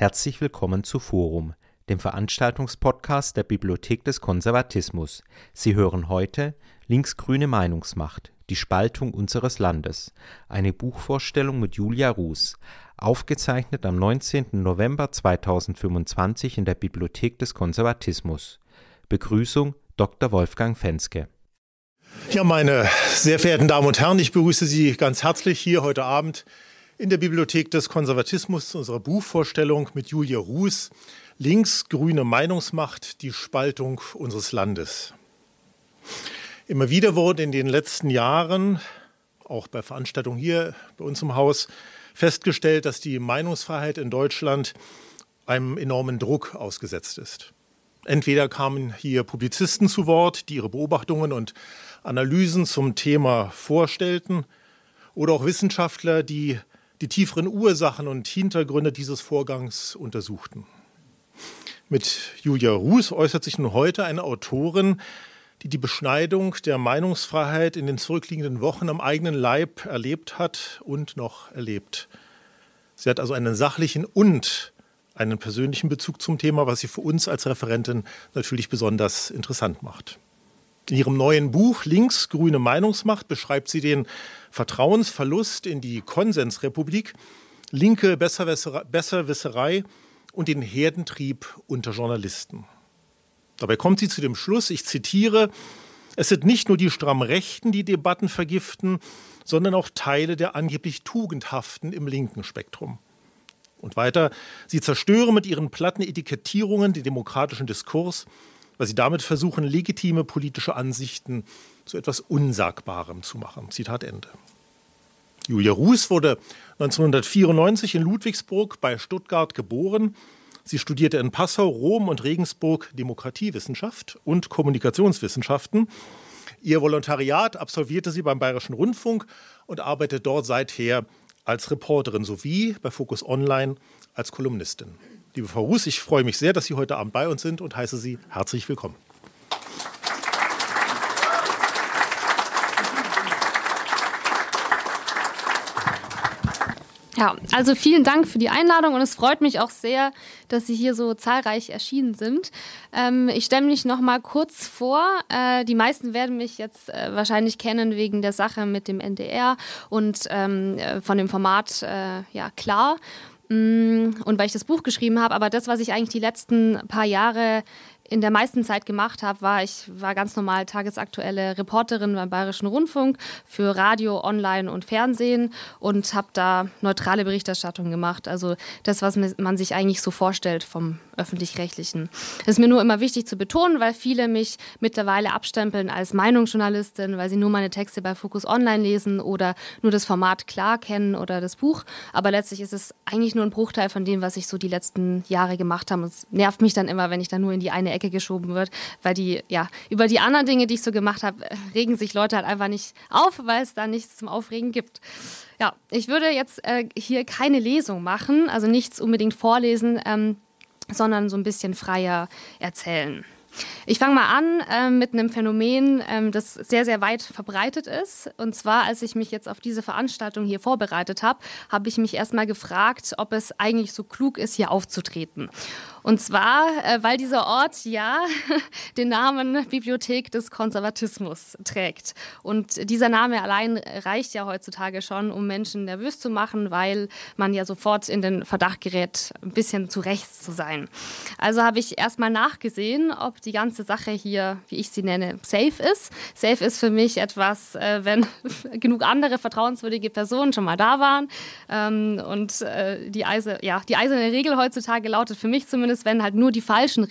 Herzlich willkommen zu Forum, dem Veranstaltungspodcast der Bibliothek des Konservatismus. Sie hören heute Linksgrüne Meinungsmacht, die Spaltung unseres Landes, eine Buchvorstellung mit Julia Ruß, aufgezeichnet am 19. November 2025 in der Bibliothek des Konservatismus. Begrüßung Dr. Wolfgang Fenske. Ja, meine sehr verehrten Damen und Herren, ich begrüße Sie ganz herzlich hier heute Abend in der Bibliothek des Konservatismus zu unserer Buchvorstellung mit Julia Ruß, Linksgrüne Meinungsmacht, die Spaltung unseres Landes. Immer wieder wurde in den letzten Jahren, auch bei Veranstaltungen hier bei uns im Haus, festgestellt, dass die Meinungsfreiheit in Deutschland einem enormen Druck ausgesetzt ist. Entweder kamen hier Publizisten zu Wort, die ihre Beobachtungen und Analysen zum Thema vorstellten, oder auch Wissenschaftler, die die tieferen Ursachen und Hintergründe dieses Vorgangs untersuchten. Mit Julia Ruß äußert sich nun heute eine Autorin, die die Beschneidung der Meinungsfreiheit in den zurückliegenden Wochen am eigenen Leib erlebt hat und noch erlebt. Sie hat also einen sachlichen und einen persönlichen Bezug zum Thema, was sie für uns als Referentin natürlich besonders interessant macht. In ihrem neuen Buch Linksgrüne Meinungsmacht beschreibt sie den Vertrauensverlust in die Konsensrepublik, linke Besserwisserei und den Herdentrieb unter Journalisten. Dabei kommt sie zu dem Schluss, ich zitiere, es sind nicht nur die stramm Rechten, die Debatten vergiften, sondern auch Teile der angeblich Tugendhaften im linken Spektrum. Und weiter, sie zerstören mit ihren platten Etikettierungen den demokratischen Diskurs, weil sie damit versuchen, legitime politische Ansichten zu etwas Unsagbarem zu machen. Zitat Ende. Julia Ruß wurde 1994 in Ludwigsburg bei Stuttgart geboren. Sie studierte in Passau, Rom und Regensburg Demokratiewissenschaft und Kommunikationswissenschaften. Ihr Volontariat absolvierte sie beim Bayerischen Rundfunk und arbeitet dort seither als Reporterin sowie bei Focus Online als Kolumnistin. Liebe Frau Ruß, ich freue mich sehr, dass Sie heute Abend bei uns sind und heiße Sie herzlich willkommen. Ja, also vielen Dank für die Einladung und es freut mich auch sehr, dass Sie hier so zahlreich erschienen sind. Ich stelle mich noch mal kurz vor. Die meisten werden mich jetzt wahrscheinlich kennen wegen der Sache mit dem NDR und von dem Format Klar. Und weil ich das Buch geschrieben habe, aber das, was ich eigentlich die letzten paar Jahre in der meisten Zeit gemacht habe, ich war ganz normal tagesaktuelle Reporterin beim Bayerischen Rundfunk für Radio, Online und Fernsehen und habe da neutrale Berichterstattung gemacht. Also das, was man sich eigentlich so vorstellt vom Öffentlich-Rechtlichen. Das ist mir nur immer wichtig zu betonen, weil viele mich mittlerweile abstempeln als Meinungsjournalistin, weil sie nur meine Texte bei Focus Online lesen oder nur das Format Klar kennen oder das Buch. Aber letztlich ist es eigentlich nur ein Bruchteil von dem, was ich so die letzten Jahre gemacht habe. Es nervt mich dann immer, wenn ich da nur in die eine Ecke geschoben wird, weil über die anderen Dinge, die ich so gemacht habe, regen sich Leute halt einfach nicht auf, weil es da nichts zum Aufregen gibt. Ja, ich würde jetzt hier keine Lesung machen, also nichts unbedingt vorlesen, sondern so ein bisschen freier erzählen. Ich fange mal an mit einem Phänomen, das sehr, sehr weit verbreitet ist. Und zwar, als ich mich jetzt auf diese Veranstaltung hier vorbereitet habe, habe ich mich erstmal gefragt, ob es eigentlich so klug ist, hier aufzutreten. Und zwar, weil dieser Ort den Namen Bibliothek des Konservatismus trägt. Und dieser Name allein reicht ja heutzutage schon, um Menschen nervös zu machen, weil man ja sofort in den Verdacht gerät, ein bisschen zu rechts zu sein. Also habe ich erstmal nachgesehen, ob die ganze Sache hier, wie ich sie nenne, safe ist. Safe ist für mich etwas, wenn genug andere vertrauenswürdige Personen schon mal da waren. Die eiserne Regel heutzutage lautet für mich zumindest, wenn halt nur die falschen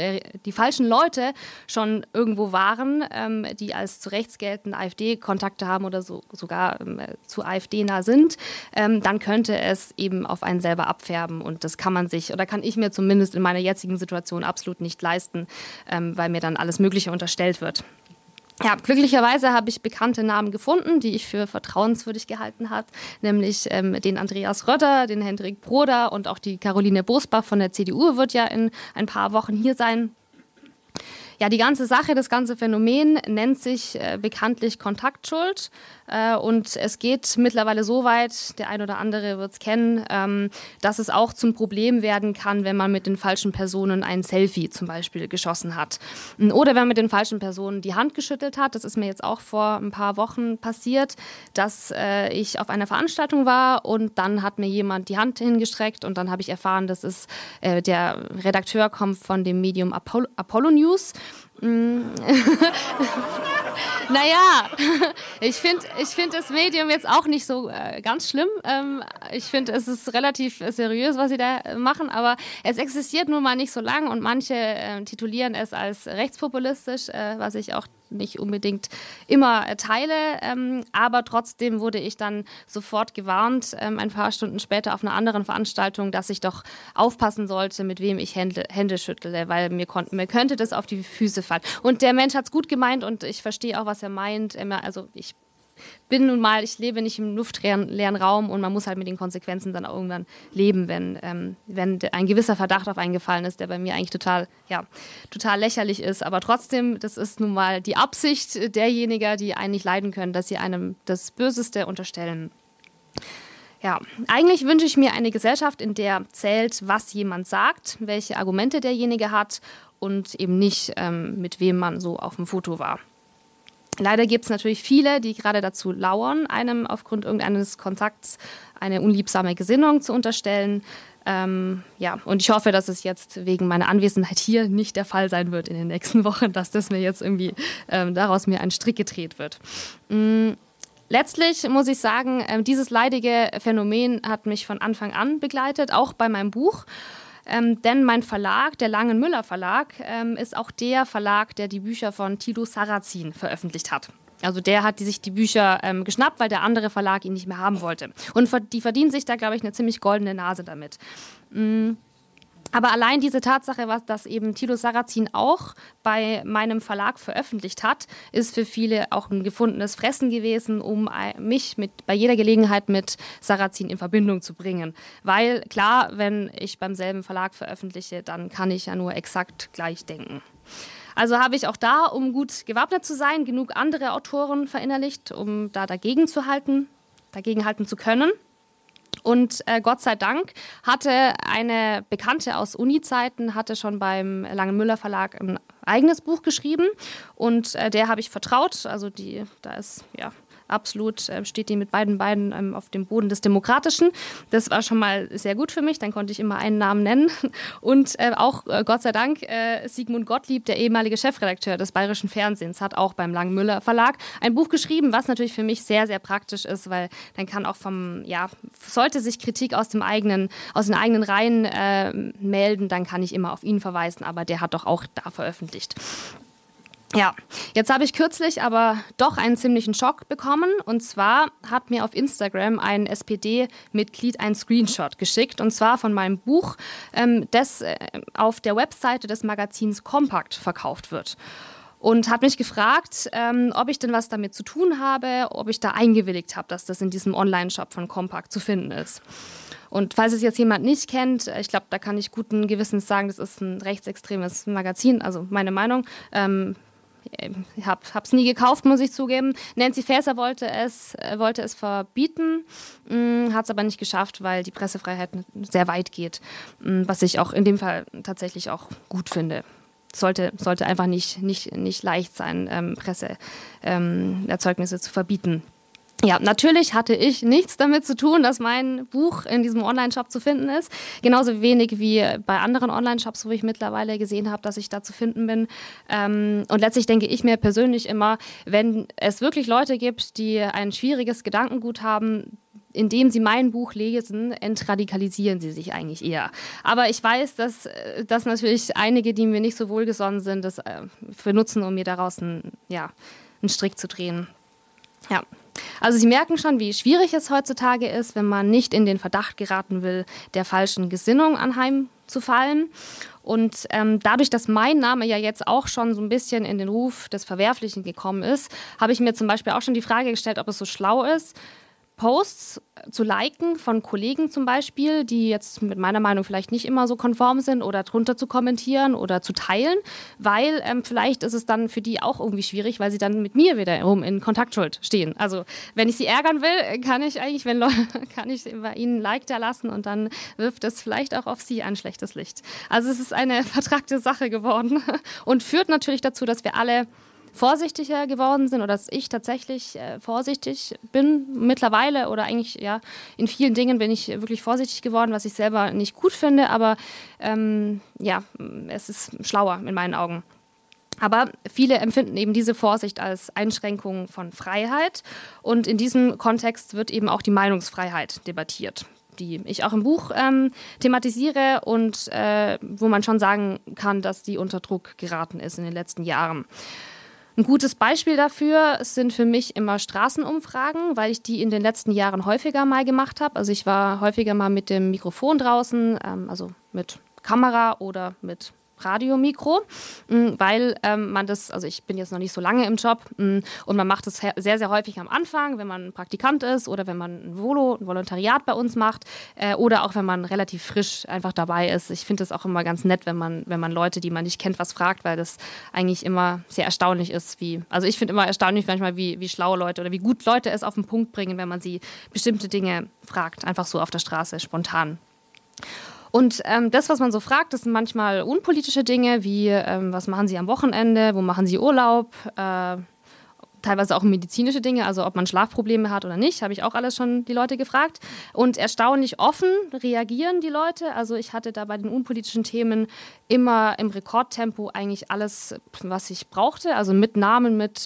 Leute schon irgendwo waren, die als zu rechts geltenden AfD-Kontakte haben oder sogar zu AfD nah sind, dann könnte es eben auf einen selber abfärben. Und das kann ich mir zumindest in meiner jetzigen Situation absolut nicht leisten, weil mir dann alles Mögliche unterstellt wird. Ja, glücklicherweise habe ich bekannte Namen gefunden, die ich für vertrauenswürdig gehalten habe, nämlich den Andreas Rötter, den Hendrik Broder und auch die Caroline Bosbach von der CDU wird ja in ein paar Wochen hier sein. Ja, die ganze Sache, das ganze Phänomen nennt sich bekanntlich Kontaktschuld. Und es geht mittlerweile so weit, der ein oder andere wird es kennen, dass es auch zum Problem werden kann, wenn man mit den falschen Personen ein Selfie zum Beispiel geschossen hat. Oder wenn man mit den falschen Personen die Hand geschüttelt hat. Das ist mir jetzt auch vor ein paar Wochen passiert, dass ich auf einer Veranstaltung war und dann hat mir jemand die Hand hingestreckt und dann habe ich erfahren, dass es der Redakteur kommt von dem Medium Apollo News. Naja, ich finde das Medium jetzt auch nicht so ganz schlimm. Ich finde, es ist relativ seriös, was sie da machen, aber es existiert nun mal nicht so lang und manche titulieren es als rechtspopulistisch, was ich auch nicht unbedingt immer teile, aber trotzdem wurde ich dann sofort gewarnt, ein paar Stunden später auf einer anderen Veranstaltung, dass ich doch aufpassen sollte, mit wem ich Hände schüttle, weil mir könnte das auf die Füße fallen. Und der Mensch hat es gut gemeint und ich verstehe auch, was er meint. Also ich lebe nicht im luftleeren Raum und man muss halt mit den Konsequenzen dann irgendwann leben, wenn ein gewisser Verdacht auf einen gefallen ist, der bei mir eigentlich total lächerlich ist. Aber trotzdem, das ist nun mal die Absicht derjenigen, die einen nicht leiden können, dass sie einem das Böseste unterstellen. Ja, eigentlich wünsche ich mir eine Gesellschaft, in der zählt, was jemand sagt, welche Argumente derjenige hat und eben nicht, mit wem man so auf dem Foto war. Leider gibt es natürlich viele, die gerade dazu lauern, einem aufgrund irgendeines Kontakts eine unliebsame Gesinnung zu unterstellen. Und ich hoffe, dass es jetzt wegen meiner Anwesenheit hier nicht der Fall sein wird in den nächsten Wochen, dass das mir jetzt irgendwie daraus mir ein Strick gedreht wird. Letztlich muss ich sagen, dieses leidige Phänomen hat mich von Anfang an begleitet, auch bei meinem Buch. Denn mein Verlag, der Langen-Müller Verlag, ist auch der Verlag, der die Bücher von Thilo Sarrazin veröffentlicht hat. Also der hat sich die Bücher geschnappt, weil der andere Verlag ihn nicht mehr haben wollte. Und die verdienen sich da, glaube ich, eine ziemlich goldene Nase damit. Aber allein diese Tatsache, dass eben Thilo Sarrazin auch bei meinem Verlag veröffentlicht hat, ist für viele auch ein gefundenes Fressen gewesen, um mich bei jeder Gelegenheit mit Sarrazin in Verbindung zu bringen. Weil klar, wenn ich beim selben Verlag veröffentliche, dann kann ich ja nur exakt gleich denken. Also habe ich auch da, um gut gewappnet zu sein, genug andere Autoren verinnerlicht, um da dagegen halten zu können. Und Gott sei Dank hatte eine Bekannte aus Uni-Zeiten, hatte schon beim Langen-Müller Verlag ein eigenes Buch geschrieben und der habe ich vertraut. Also da ist absolut, steht die mit beiden Beinen auf dem Boden des Demokratischen. Das war schon mal sehr gut für mich, dann konnte ich immer einen Namen nennen. Und auch Gott sei Dank, Sigmund Gottlieb, der ehemalige Chefredakteur des Bayerischen Fernsehens, hat auch beim Langen-Müller Verlag ein Buch geschrieben, was natürlich für mich sehr, sehr praktisch ist, weil dann kann auch sollte sich Kritik aus den eigenen Reihen melden, dann kann ich immer auf ihn verweisen, aber der hat doch auch da veröffentlicht. Ja, jetzt habe ich kürzlich aber doch einen ziemlichen Schock bekommen. Und zwar hat mir auf Instagram ein SPD-Mitglied einen Screenshot geschickt. Und zwar von meinem Buch, das auf der Webseite des Magazins Compact verkauft wird. Und hat mich gefragt, ob ich denn was damit zu tun habe, ob ich da eingewilligt habe, dass das in diesem Online-Shop von Compact zu finden ist. Und falls es jetzt jemand nicht kennt, ich glaube, da kann ich guten Gewissens sagen, das ist ein rechtsextremes Magazin, also meine Meinung. Ich habe es nie gekauft, muss ich zugeben. Nancy Faeser wollte es verbieten, hat es aber nicht geschafft, weil die Pressefreiheit sehr weit geht, was ich auch in dem Fall tatsächlich auch gut finde. Sollte einfach nicht leicht sein, Presseerzeugnisse zu verbieten. Ja, natürlich hatte ich nichts damit zu tun, dass mein Buch in diesem Online-Shop zu finden ist. Genauso wenig wie bei anderen Online-Shops, wo ich mittlerweile gesehen habe, dass ich da zu finden bin. Und letztlich denke ich mir persönlich immer, wenn es wirklich Leute gibt, die ein schwieriges Gedankengut haben, indem sie mein Buch lesen, entradikalisieren sie sich eigentlich eher. Aber ich weiß, dass natürlich einige, die mir nicht so wohlgesonnen sind, das benutzen, um mir daraus einen Strick zu drehen. Ja. Also Sie merken schon, wie schwierig es heutzutage ist, wenn man nicht in den Verdacht geraten will, der falschen Gesinnung anheimzufallen. Und dadurch, dass mein Name ja jetzt auch schon so ein bisschen in den Ruf des Verwerflichen gekommen ist, habe ich mir zum Beispiel auch schon die Frage gestellt, ob es so schlau ist, Posts zu liken von Kollegen zum Beispiel, die jetzt mit meiner Meinung vielleicht nicht immer so konform sind, oder drunter zu kommentieren oder zu teilen, weil vielleicht ist es dann für die auch irgendwie schwierig, weil sie dann mit mir wiederum in Kontaktschuld stehen. Also wenn ich sie ärgern will, kann ich bei ihnen ein Like da lassen und dann wirft es vielleicht auch auf sie ein schlechtes Licht. Also es ist eine vertragte Sache geworden und führt natürlich dazu, dass wir alle vorsichtiger geworden sind oder dass ich tatsächlich vorsichtig bin mittlerweile, oder eigentlich ja, in vielen Dingen bin ich wirklich vorsichtig geworden, was ich selber nicht gut finde, aber es ist schlauer in meinen Augen. Aber viele empfinden eben diese Vorsicht als Einschränkung von Freiheit, und in diesem Kontext wird eben auch die Meinungsfreiheit debattiert, die ich auch im Buch thematisiere und wo man schon sagen kann, dass die unter Druck geraten ist in den letzten Jahren. Ein gutes Beispiel dafür sind für mich immer Straßenumfragen, weil ich die in den letzten Jahren häufiger mal gemacht habe. Also ich war häufiger mal mit dem Mikrofon draußen, also mit Kamera oder mit Radiomikro, weil also ich bin jetzt noch nicht so lange im Job und man macht es sehr, sehr häufig am Anfang, wenn man Praktikant ist oder wenn man ein Volontariat bei uns macht oder auch wenn man relativ frisch einfach dabei ist. Ich finde es auch immer ganz nett, wenn man Leute, die man nicht kennt, was fragt, weil das eigentlich immer sehr erstaunlich ist, also ich finde immer erstaunlich manchmal, wie schlau Leute oder wie gut Leute es auf den Punkt bringen, wenn man sie bestimmte Dinge fragt, einfach so auf der Straße, spontan. Und das, was man so fragt, das sind manchmal unpolitische Dinge, wie was machen Sie am Wochenende, wo machen Sie Urlaub, teilweise auch medizinische Dinge, also ob man Schlafprobleme hat oder nicht, habe ich auch alles schon die Leute gefragt. Und erstaunlich offen reagieren die Leute. Also ich hatte da bei den unpolitischen Themen immer im Rekordtempo eigentlich alles, was ich brauchte. Also mit Namen, mit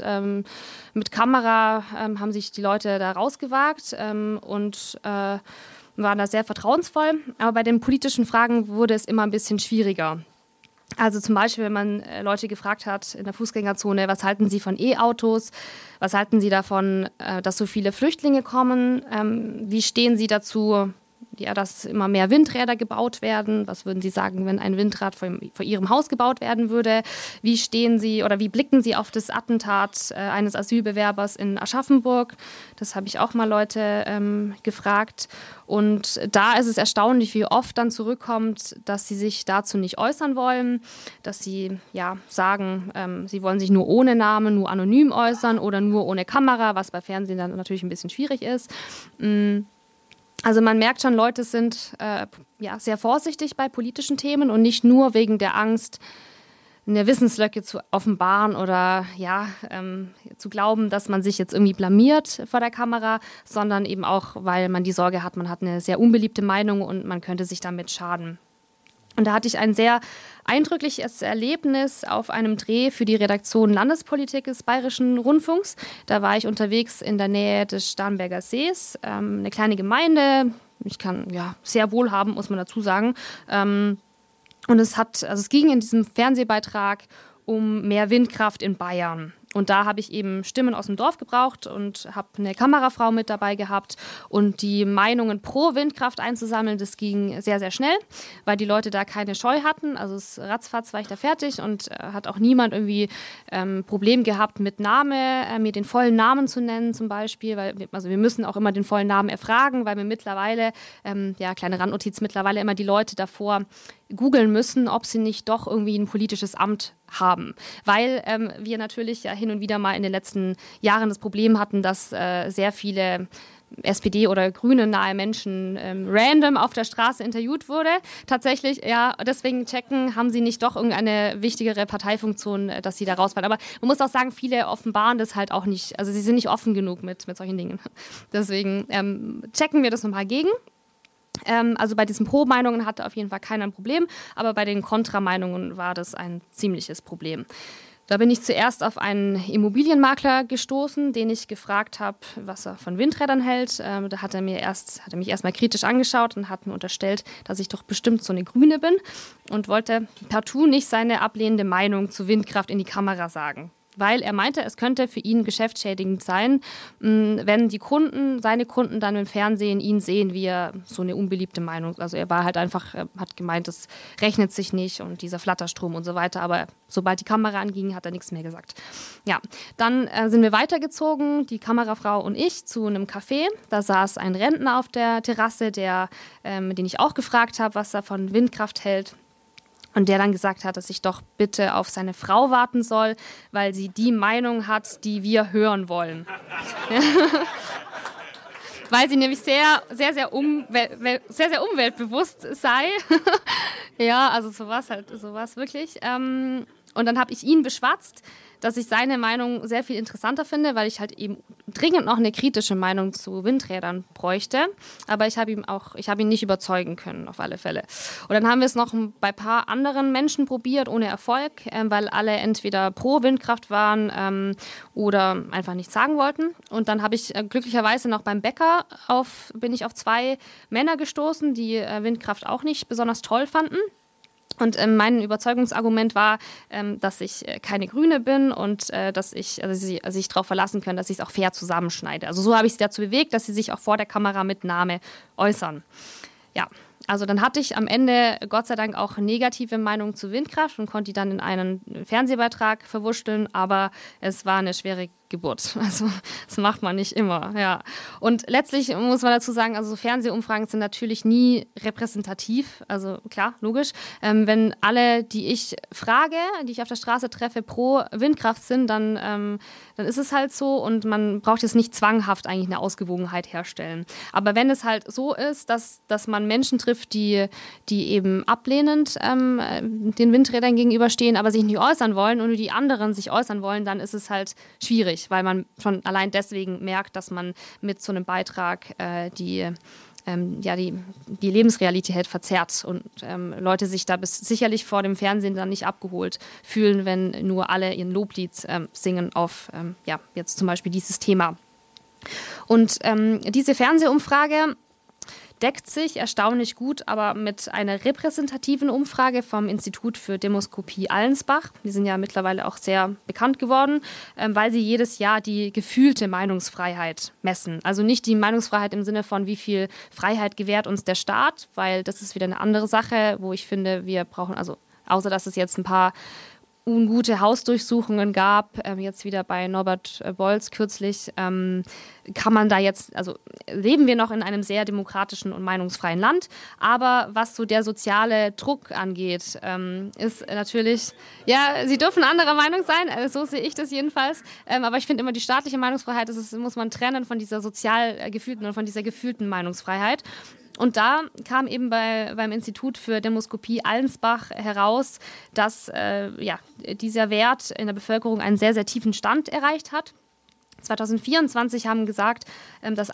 Kamera haben sich die Leute da rausgewagt und waren da sehr vertrauensvoll. Aber bei den politischen Fragen wurde es immer ein bisschen schwieriger. Also zum Beispiel, wenn man Leute gefragt hat in der Fußgängerzone, was halten Sie von E-Autos? Was halten Sie davon, dass so viele Flüchtlinge kommen? Wie stehen Sie dazu, dass immer mehr Windräder gebaut werden? Was würden Sie sagen, wenn ein Windrad vor Ihrem Haus gebaut werden würde? Wie stehen Sie oder wie blicken Sie auf das Attentat eines Asylbewerbers in Aschaffenburg? Das habe ich auch mal Leute gefragt. Und da ist es erstaunlich, wie oft dann zurückkommt, dass sie sich dazu nicht äußern wollen, dass sie sagen, sie wollen sich nur ohne Namen, nur anonym äußern oder nur ohne Kamera, was bei Fernsehen dann natürlich ein bisschen schwierig ist. Also man merkt schon, Leute sind sehr vorsichtig bei politischen Themen und nicht nur wegen der Angst, eine Wissenslücke zu offenbaren oder zu glauben, dass man sich jetzt irgendwie blamiert vor der Kamera, sondern eben auch, weil man die Sorge hat, man hat eine sehr unbeliebte Meinung und man könnte sich damit schaden. Und da hatte ich ein sehr eindrückliches Erlebnis auf einem Dreh für die Redaktion Landespolitik des Bayerischen Rundfunks. Da war ich unterwegs in der Nähe des Starnberger Sees, eine kleine Gemeinde. Ich kann sehr wohlhabend, muss man dazu sagen. Und es ging in diesem Fernsehbeitrag um mehr Windkraft in Bayern. Und da habe ich eben Stimmen aus dem Dorf gebraucht und habe eine Kamerafrau mit dabei gehabt. Und die Meinungen pro Windkraft einzusammeln, das ging sehr, sehr schnell, weil die Leute da keine Scheu hatten. Also ratzfatz war ich da fertig und hat auch niemand irgendwie Problem gehabt mit Name, mir den vollen Namen zu nennen zum Beispiel. Wir müssen auch immer den vollen Namen erfragen, weil wir mittlerweile, kleine Randnotiz, mittlerweile immer die Leute davor googeln müssen, ob sie nicht doch irgendwie ein politisches Amt haben. Weil wir natürlich ja hin und wieder mal in den letzten Jahren das Problem hatten, dass sehr viele SPD- oder Grüne-nahe Menschen random auf der Straße interviewt wurde. Tatsächlich, deswegen checken, haben sie nicht doch irgendeine wichtigere Parteifunktion, dass sie da rausfallen. Aber man muss auch sagen, viele offenbaren das halt auch nicht. Also sie sind nicht offen genug mit solchen Dingen. Deswegen checken wir das nochmal gegen. Also bei diesen Pro-Meinungen hatte auf jeden Fall keiner ein Problem, aber bei den Kontra-Meinungen war das ein ziemliches Problem. Da bin ich zuerst auf einen Immobilienmakler gestoßen, den ich gefragt habe, was er von Windrädern hält. Da hat er mich erstmal kritisch angeschaut und hat mir unterstellt, dass ich doch bestimmt so eine Grüne bin und wollte partout nicht seine ablehnende Meinung zu Windkraft in die Kamera sagen. weil er meinte, es könnte für ihn geschäftsschädigend sein, wenn seine Kunden dann im Fernsehen ihn sehen, wie er so eine unbeliebte Meinung, also er war halt einfach, hat gemeint, das rechnet sich nicht und dieser Flatterstrom und so weiter, aber sobald die Kamera anging, hat er nichts mehr gesagt. Ja, dann sind wir weitergezogen, die Kamerafrau und ich, zu einem Café. Da saß ein Rentner auf der Terrasse, den ich auch gefragt habe, was er von Windkraft hält. Und der dann gesagt hat, dass ich doch bitte auf seine Frau warten soll, weil sie die Meinung hat, die wir hören wollen. Weil sie nämlich sehr umweltbewusst sei. Ja, also sowas wirklich. Und dann habe ich ihn beschwatzt, dass ich seine Meinung sehr viel interessanter finde, weil ich halt eben dringend noch eine kritische Meinung zu Windrädern bräuchte. Aber ich habe ihn nicht überzeugen können, auf alle Fälle. Und dann haben wir es noch bei ein paar anderen Menschen probiert, ohne Erfolg, weil alle entweder pro Windkraft waren oder einfach nichts sagen wollten. Und dann habe ich glücklicherweise noch beim Bäcker bin ich auf 2 Männer gestoßen, die Windkraft auch nicht besonders toll fanden. Und mein Überzeugungsargument war, dass ich keine Grüne bin und dass ich sich darauf verlassen können, dass ich es auch fair zusammenschneide. Also so habe ich sie dazu bewegt, dass sie sich auch vor der Kamera mit Name äußern. Ja, also dann hatte ich am Ende Gott sei Dank auch negative Meinungen zu Windkraft und konnte die dann in einen Fernsehbeitrag verwurschteln, aber es war eine schwere Geburt. Also das macht man nicht immer, ja. Und letztlich muss man dazu sagen, also so Fernsehumfragen sind natürlich nie repräsentativ, also klar, logisch. Wenn alle, die ich frage, die ich auf der Straße treffe, pro Windkraft sind, dann ist es halt so und man braucht jetzt nicht zwanghaft eigentlich eine Ausgewogenheit herstellen. Aber wenn es halt so ist, dass man Menschen trifft, die eben ablehnend den Windrädern gegenüberstehen, aber sich nicht äußern wollen und nur die anderen sich äußern wollen, dann ist es halt schwierig, weil man schon allein deswegen merkt, dass man mit so einem Beitrag die Lebensrealität verzerrt und Leute sich da sicherlich vor dem Fernsehen dann nicht abgeholt fühlen, wenn nur alle ihren Loblied singen auf jetzt zum Beispiel dieses Thema. Und diese Fernsehumfrage deckt sich erstaunlich gut, aber mit einer repräsentativen Umfrage vom Institut für Demoskopie Allensbach. Die sind ja mittlerweile auch sehr bekannt geworden, weil sie jedes Jahr die gefühlte Meinungsfreiheit messen. Also nicht die Meinungsfreiheit im Sinne von, wie viel Freiheit gewährt uns der Staat, weil das ist wieder eine andere Sache, wo ich finde, wir brauchen, also außer dass es jetzt ein paar ungute Hausdurchsuchungen gab, jetzt wieder bei Norbert Bolz kürzlich, kann man da jetzt, also leben wir noch in einem sehr demokratischen und meinungsfreien Land, aber was so der soziale Druck angeht, ist natürlich, ja, Sie dürfen anderer Meinung sein, so sehe ich das jedenfalls, aber ich finde immer, die staatliche Meinungsfreiheit, muss man trennen von dieser sozial gefühlten und von dieser gefühlten Meinungsfreiheit. Und da kam eben beim Institut für Demoskopie Allensbach heraus, dass dieser Wert in der Bevölkerung einen sehr, sehr tiefen Stand erreicht hat. 2024 haben gesagt, dass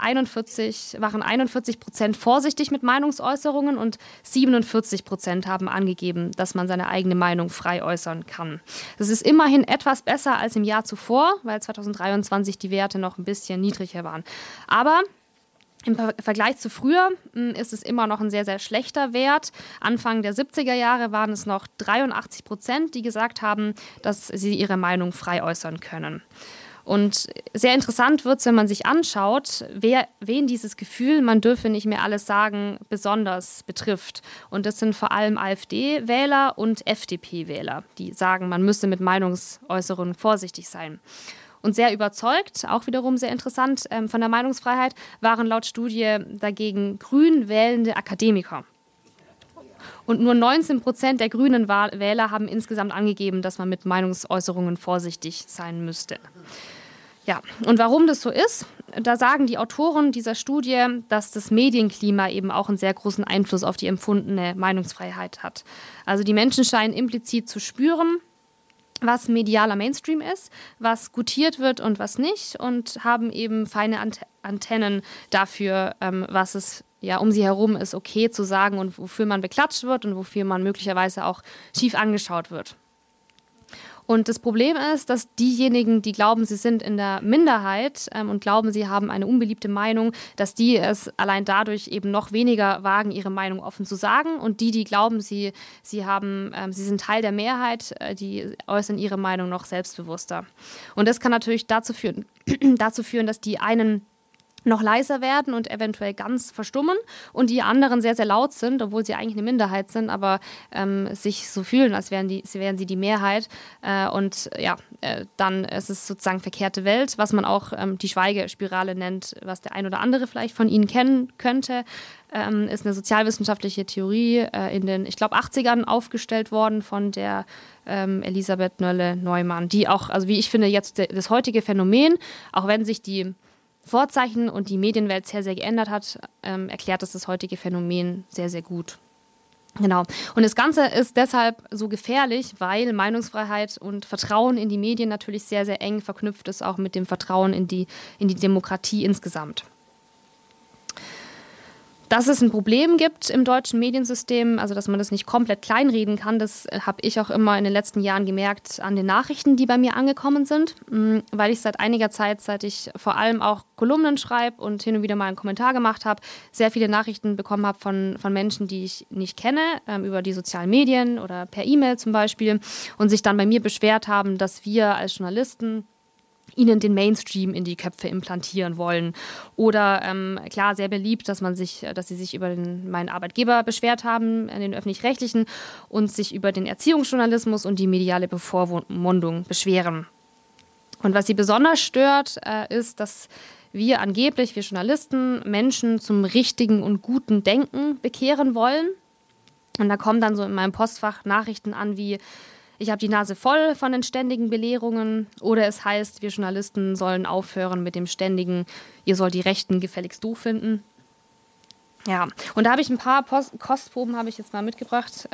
41% vorsichtig mit Meinungsäußerungen und 47% haben angegeben, dass man seine eigene Meinung frei äußern kann. Das ist immerhin etwas besser als im Jahr zuvor, weil 2023 die Werte noch ein bisschen niedriger waren. Aber im Vergleich zu früher ist es immer noch ein sehr, sehr schlechter Wert. Anfang der 70er Jahre waren es noch 83%, die gesagt haben, dass sie ihre Meinung frei äußern können. Und sehr interessant wird es, wenn man sich anschaut, wen dieses Gefühl, man dürfe nicht mehr alles sagen, besonders betrifft. Und das sind vor allem AfD-Wähler und FDP-Wähler, die sagen, man müsse mit Meinungsäußerungen vorsichtig sein. Und sehr überzeugt, auch wiederum sehr interessant, von der Meinungsfreiheit, waren laut Studie dagegen grün wählende Akademiker. Und nur 19% der grünen Wähler haben insgesamt angegeben, dass man mit Meinungsäußerungen vorsichtig sein müsste. Ja, und warum das so ist, da sagen die Autoren dieser Studie, dass das Medienklima eben auch einen sehr großen Einfluss auf die empfundene Meinungsfreiheit hat. Also die Menschen scheinen implizit zu spüren, was medialer Mainstream ist, was gutiert wird und was nicht und haben eben feine Antennen dafür, was es um sie herum ist, okay zu sagen und wofür man beklatscht wird und wofür man möglicherweise auch schief angeschaut wird. Und das Problem ist, dass diejenigen, die glauben, sie sind in der Minderheit und glauben, sie haben eine unbeliebte Meinung, dass die es allein dadurch eben noch weniger wagen, ihre Meinung offen zu sagen. Und die glauben, sie sind Teil der Mehrheit, die äußern ihre Meinung noch selbstbewusster. Und das kann natürlich dazu führen, dass die einen noch leiser werden und eventuell ganz verstummen und die anderen sehr, sehr laut sind, obwohl sie eigentlich eine Minderheit sind, aber sich so fühlen, als wären sie die Mehrheit. Dann ist es sozusagen verkehrte Welt, was man auch die Schweigespirale nennt, was der ein oder andere vielleicht von Ihnen kennen könnte, ist eine sozialwissenschaftliche Theorie in den, ich glaube, 80ern aufgestellt worden von der Elisabeth Nölle-Neumann, die auch, also wie ich finde, jetzt das heutige Phänomen, auch wenn sich die Vorzeichen und die Medienwelt sehr, sehr geändert hat, erklärt das heutige Phänomen sehr, sehr gut. Genau. Und das Ganze ist deshalb so gefährlich, weil Meinungsfreiheit und Vertrauen in die Medien natürlich sehr, sehr eng verknüpft ist, auch mit dem Vertrauen in die Demokratie insgesamt. Dass es ein Problem gibt im deutschen Mediensystem, also dass man das nicht komplett kleinreden kann, das habe ich auch immer in den letzten Jahren gemerkt an den Nachrichten, die bei mir angekommen sind, weil ich seit einiger Zeit, seit ich vor allem auch Kolumnen schreibe und hin und wieder mal einen Kommentar gemacht habe, sehr viele Nachrichten bekommen habe von Menschen, die ich nicht kenne, über die sozialen Medien oder per E-Mail zum Beispiel und sich dann bei mir beschwert haben, dass wir als Journalisten ihnen den Mainstream in die Köpfe implantieren wollen. Oder klar, sehr beliebt, dass sie sich über meinen Arbeitgeber beschwert haben, den Öffentlich-Rechtlichen, und sich über den Erziehungsjournalismus und die mediale Bevormundung beschweren. Und was sie besonders stört, ist, dass wir Journalisten, Menschen zum richtigen und guten Denken bekehren wollen. Und da kommen dann so in meinem Postfach Nachrichten an wie: Ich habe die Nase voll von den ständigen Belehrungen, oder es heißt, wir Journalisten sollen aufhören mit dem ständigen, ihr sollt die Rechten gefälligst doof finden. Ja, und da habe ich ein paar Kostproben habe ich jetzt mal mitgebracht.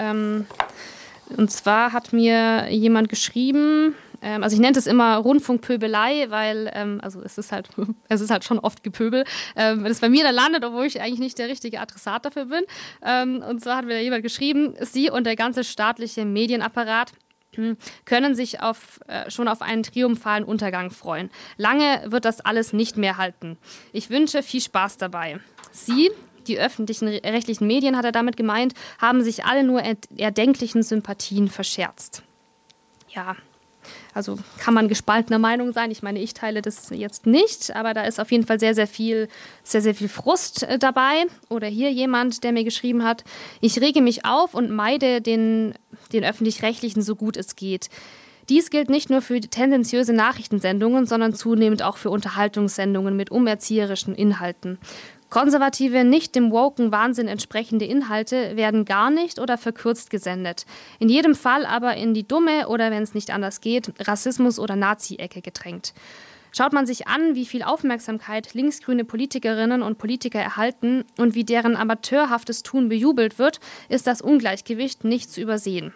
Und zwar hat mir jemand geschrieben, also ich nenne es immer Rundfunkpöbelei, weil es ist halt schon oft Gepöbel, das bei mir da landet, obwohl ich eigentlich nicht der richtige Adressat dafür bin. Und zwar hat mir da jemand geschrieben, Sie und der ganze staatliche Medienapparat können sich schon auf einen triumphalen Untergang freuen. Lange wird das alles nicht mehr halten. Ich wünsche viel Spaß dabei. Sie, die öffentlichen rechtlichen Medien, hat er damit gemeint, haben sich alle nur erdenklichen Sympathien verscherzt. Ja, also kann man gespaltener Meinung sein. Ich meine, ich teile das jetzt nicht, aber da ist auf jeden Fall sehr, sehr viel Frust dabei. Oder hier jemand, der mir geschrieben hat: Ich rege mich auf und meide den Öffentlich-Rechtlichen so gut es geht. Dies gilt nicht nur für tendenziöse Nachrichtensendungen, sondern zunehmend auch für Unterhaltungssendungen mit umerzieherischen Inhalten. Konservative, nicht dem woken Wahnsinn entsprechende Inhalte werden gar nicht oder verkürzt gesendet. In jedem Fall aber in die dumme oder, wenn es nicht anders geht, Rassismus- oder Nazi-Ecke gedrängt. Schaut man sich an, wie viel Aufmerksamkeit linksgrüne Politikerinnen und Politiker erhalten und wie deren amateurhaftes Tun bejubelt wird, ist das Ungleichgewicht nicht zu übersehen.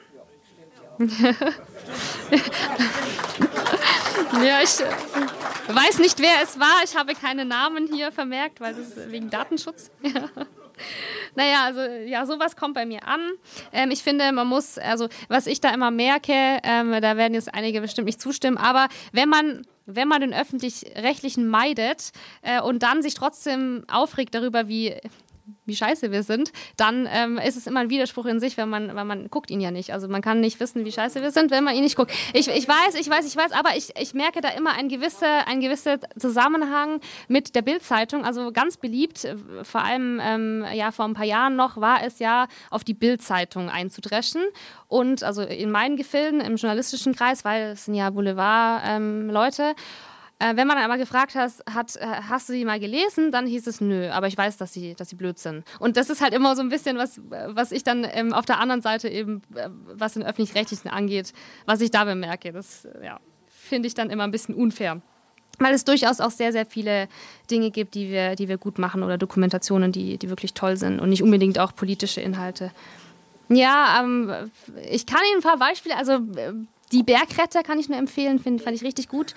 Ja, ich weiß nicht, wer es war. Ich habe keine Namen hier vermerkt, weil das ist wegen Datenschutz. Ja. Naja, also ja, sowas kommt bei mir an. Ich finde, man muss, also was ich da immer merke, da werden jetzt einige bestimmt nicht zustimmen, aber wenn man den Öffentlich-Rechtlichen meidet und dann sich trotzdem aufregt darüber, wie scheiße wir sind, dann ist es immer ein Widerspruch in sich, weil man guckt ihn ja nicht. Also man kann nicht wissen, wie scheiße wir sind, wenn man ihn nicht guckt. Ich weiß, aber ich merke da immer ein gewisser Zusammenhang mit der Bild-Zeitung. Also ganz beliebt, vor allem vor ein paar Jahren noch, war es ja, auf die Bild-Zeitung einzudreschen. Und also in meinen Gefilden, im journalistischen Kreis, weil es sind ja Boulevard-Leute. Wenn man dann aber gefragt hast du die mal gelesen, dann hieß es nö, aber ich weiß, dass sie blöd sind. Und das ist halt immer so ein bisschen, was ich dann auf der anderen Seite eben, was den Öffentlich-Rechtlichen angeht, was ich da bemerke. Das finde ich dann immer ein bisschen unfair. Weil es durchaus auch sehr, sehr viele Dinge gibt, die wir gut machen oder Dokumentationen, die wirklich toll sind und nicht unbedingt auch politische Inhalte. Ja, ich kann Ihnen ein paar Beispiele, also die Bergretter kann ich nur empfehlen, fand ich richtig gut.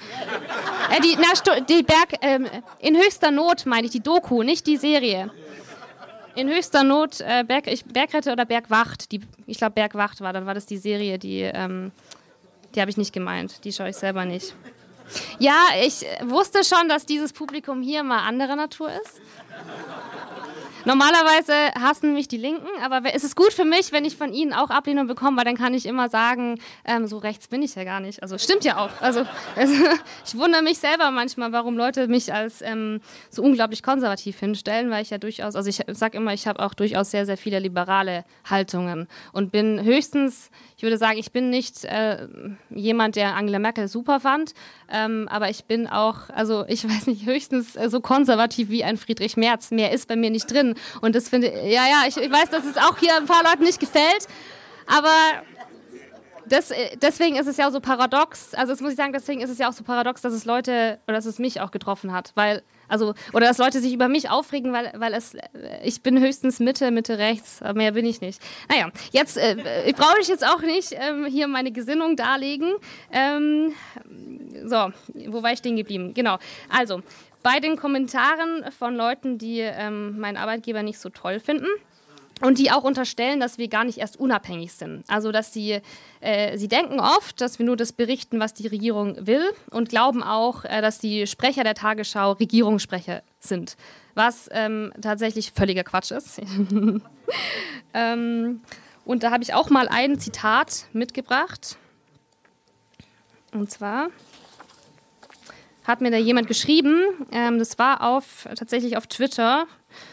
In höchster Not meine ich, die Doku, nicht die Serie. In höchster Not, Bergretter oder Bergwacht, ich glaube Bergwacht war, dann war das die Serie, die Die habe ich nicht gemeint, die schaue ich selber nicht. Ja, ich wusste schon, dass dieses Publikum hier mal anderer Natur ist. Normalerweise hassen mich die Linken, aber es ist gut für mich, wenn ich von ihnen auch Ablehnung bekomme, weil dann kann ich immer sagen, so rechts bin ich ja gar nicht. Also stimmt ja auch. Also ich wundere mich selber manchmal, warum Leute mich als so unglaublich konservativ hinstellen, weil ich ja durchaus, also ich sage immer, ich habe auch durchaus sehr, sehr viele liberale Haltungen und bin höchstens, ich würde sagen, ich bin nicht jemand, der Angela Merkel super fand, aber ich bin auch, also ich weiß nicht, höchstens so konservativ wie ein Friedrich Merz. Mehr ist bei mir nicht drin. Und das finde ich weiß, dass es auch hier ein paar Leuten nicht gefällt, aber deswegen ist es ja auch so paradox, also das muss ich sagen, deswegen ist es ja auch so paradox, dass es Leute, oder dass es mich auch getroffen hat, weil, also, oder dass Leute sich über mich aufregen, weil ich bin höchstens Mitte rechts, aber mehr bin ich nicht. Naja, jetzt brauche ich jetzt auch nicht hier meine Gesinnung darlegen. So, wo war ich stehen geblieben? Genau, also, bei den Kommentaren von Leuten, die meinen Arbeitgeber nicht so toll finden und die auch unterstellen, dass wir gar nicht erst unabhängig sind. Also, dass sie denken oft, dass wir nur das berichten, was die Regierung will und glauben auch, dass die Sprecher der Tagesschau Regierungssprecher sind, was tatsächlich völliger Quatsch ist. Und da habe ich auch mal ein Zitat mitgebracht. Und zwar hat mir da jemand geschrieben, das war tatsächlich auf Twitter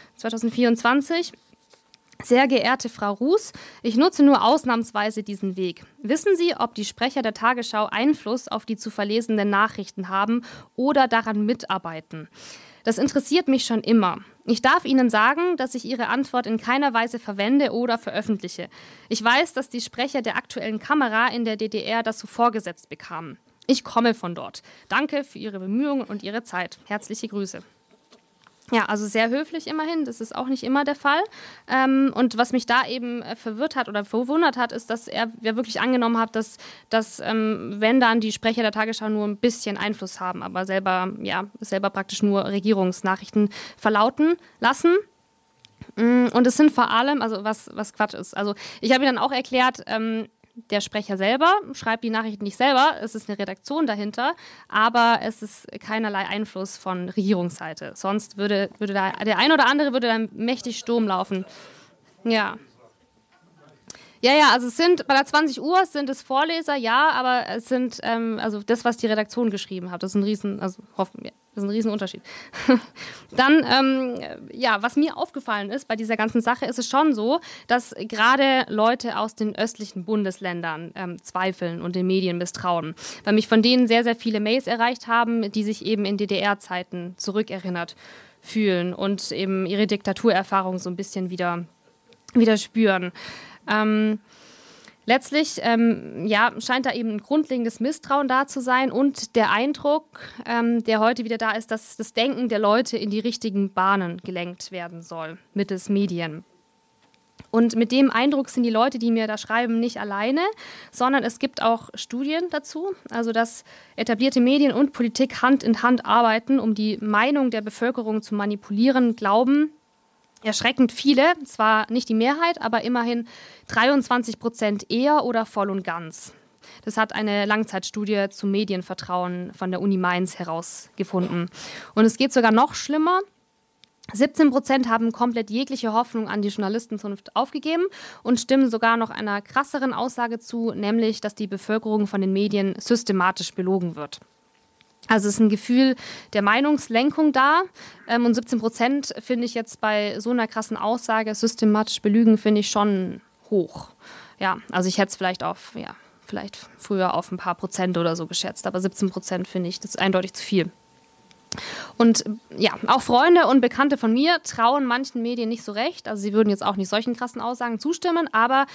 2024. Sehr geehrte Frau Roos, ich nutze nur ausnahmsweise diesen Weg. Wissen Sie, ob die Sprecher der Tagesschau Einfluss auf die zu verlesenden Nachrichten haben oder daran mitarbeiten? Das interessiert mich schon immer. Ich darf Ihnen sagen, dass ich Ihre Antwort in keiner Weise verwende oder veröffentliche. Ich weiß, dass die Sprecher der aktuellen Kamera in der DDR das so vorgesetzt bekamen. Ich komme von dort. Danke für Ihre Bemühungen und Ihre Zeit. Herzliche Grüße. Ja, also sehr höflich immerhin. Das ist auch nicht immer der Fall. Und was mich da eben verwirrt hat oder verwundert hat, ist, dass er wirklich angenommen hat, dass wenn dann die Sprecher der Tagesschau nur ein bisschen Einfluss haben, aber selber praktisch nur Regierungsnachrichten verlauten lassen. Und es sind vor allem, also was Quatsch ist. Also ich habe ihm dann auch erklärt, der Sprecher selber schreibt die Nachrichten nicht selber, es ist eine Redaktion dahinter, aber es ist keinerlei Einfluss von Regierungsseite. Sonst würde da der ein oder andere würde dann mächtig Sturm laufen. Ja. Ja, also es sind bei der 20 Uhr sind es Vorleser, ja, aber es sind also das, was die Redaktion geschrieben hat, das ist ein Riesenunterschied. Dann, was mir aufgefallen ist bei dieser ganzen Sache, ist es schon so, dass gerade Leute aus den östlichen Bundesländern zweifeln und den Medien misstrauen, weil mich von denen sehr, sehr viele Mails erreicht haben, die sich eben in DDR-Zeiten zurückerinnert fühlen und eben ihre Diktaturerfahrung so ein bisschen wieder spüren. Letztlich scheint da eben ein grundlegendes Misstrauen da zu sein und der Eindruck, der heute wieder da ist, dass das Denken der Leute in die richtigen Bahnen gelenkt werden soll, mittels Medien. Und mit dem Eindruck sind die Leute, die mir da schreiben, nicht alleine, sondern es gibt auch Studien dazu, also dass etablierte Medien und Politik Hand in Hand arbeiten, um die Meinung der Bevölkerung zu manipulieren, glauben erschreckend viele, zwar nicht die Mehrheit, aber immerhin 23% eher oder voll und ganz. Das hat eine Langzeitstudie zum Medienvertrauen von der Uni Mainz herausgefunden. Und es geht sogar noch schlimmer. 17% haben komplett jegliche Hoffnung an die Journalistenzunft aufgegeben und stimmen sogar noch einer krasseren Aussage zu, nämlich, dass die Bevölkerung von den Medien systematisch belogen wird. Also es ist ein Gefühl der Meinungslenkung da und 17% finde ich jetzt bei so einer krassen Aussage, systematisch belügen, finde ich schon hoch. Ja, also ich hätte es vielleicht früher auf ein paar Prozent oder so geschätzt, aber 17% finde ich, das ist eindeutig zu viel. Und ja, auch Freunde und Bekannte von mir trauen manchen Medien nicht so recht, also sie würden jetzt auch nicht solchen krassen Aussagen zustimmen, aber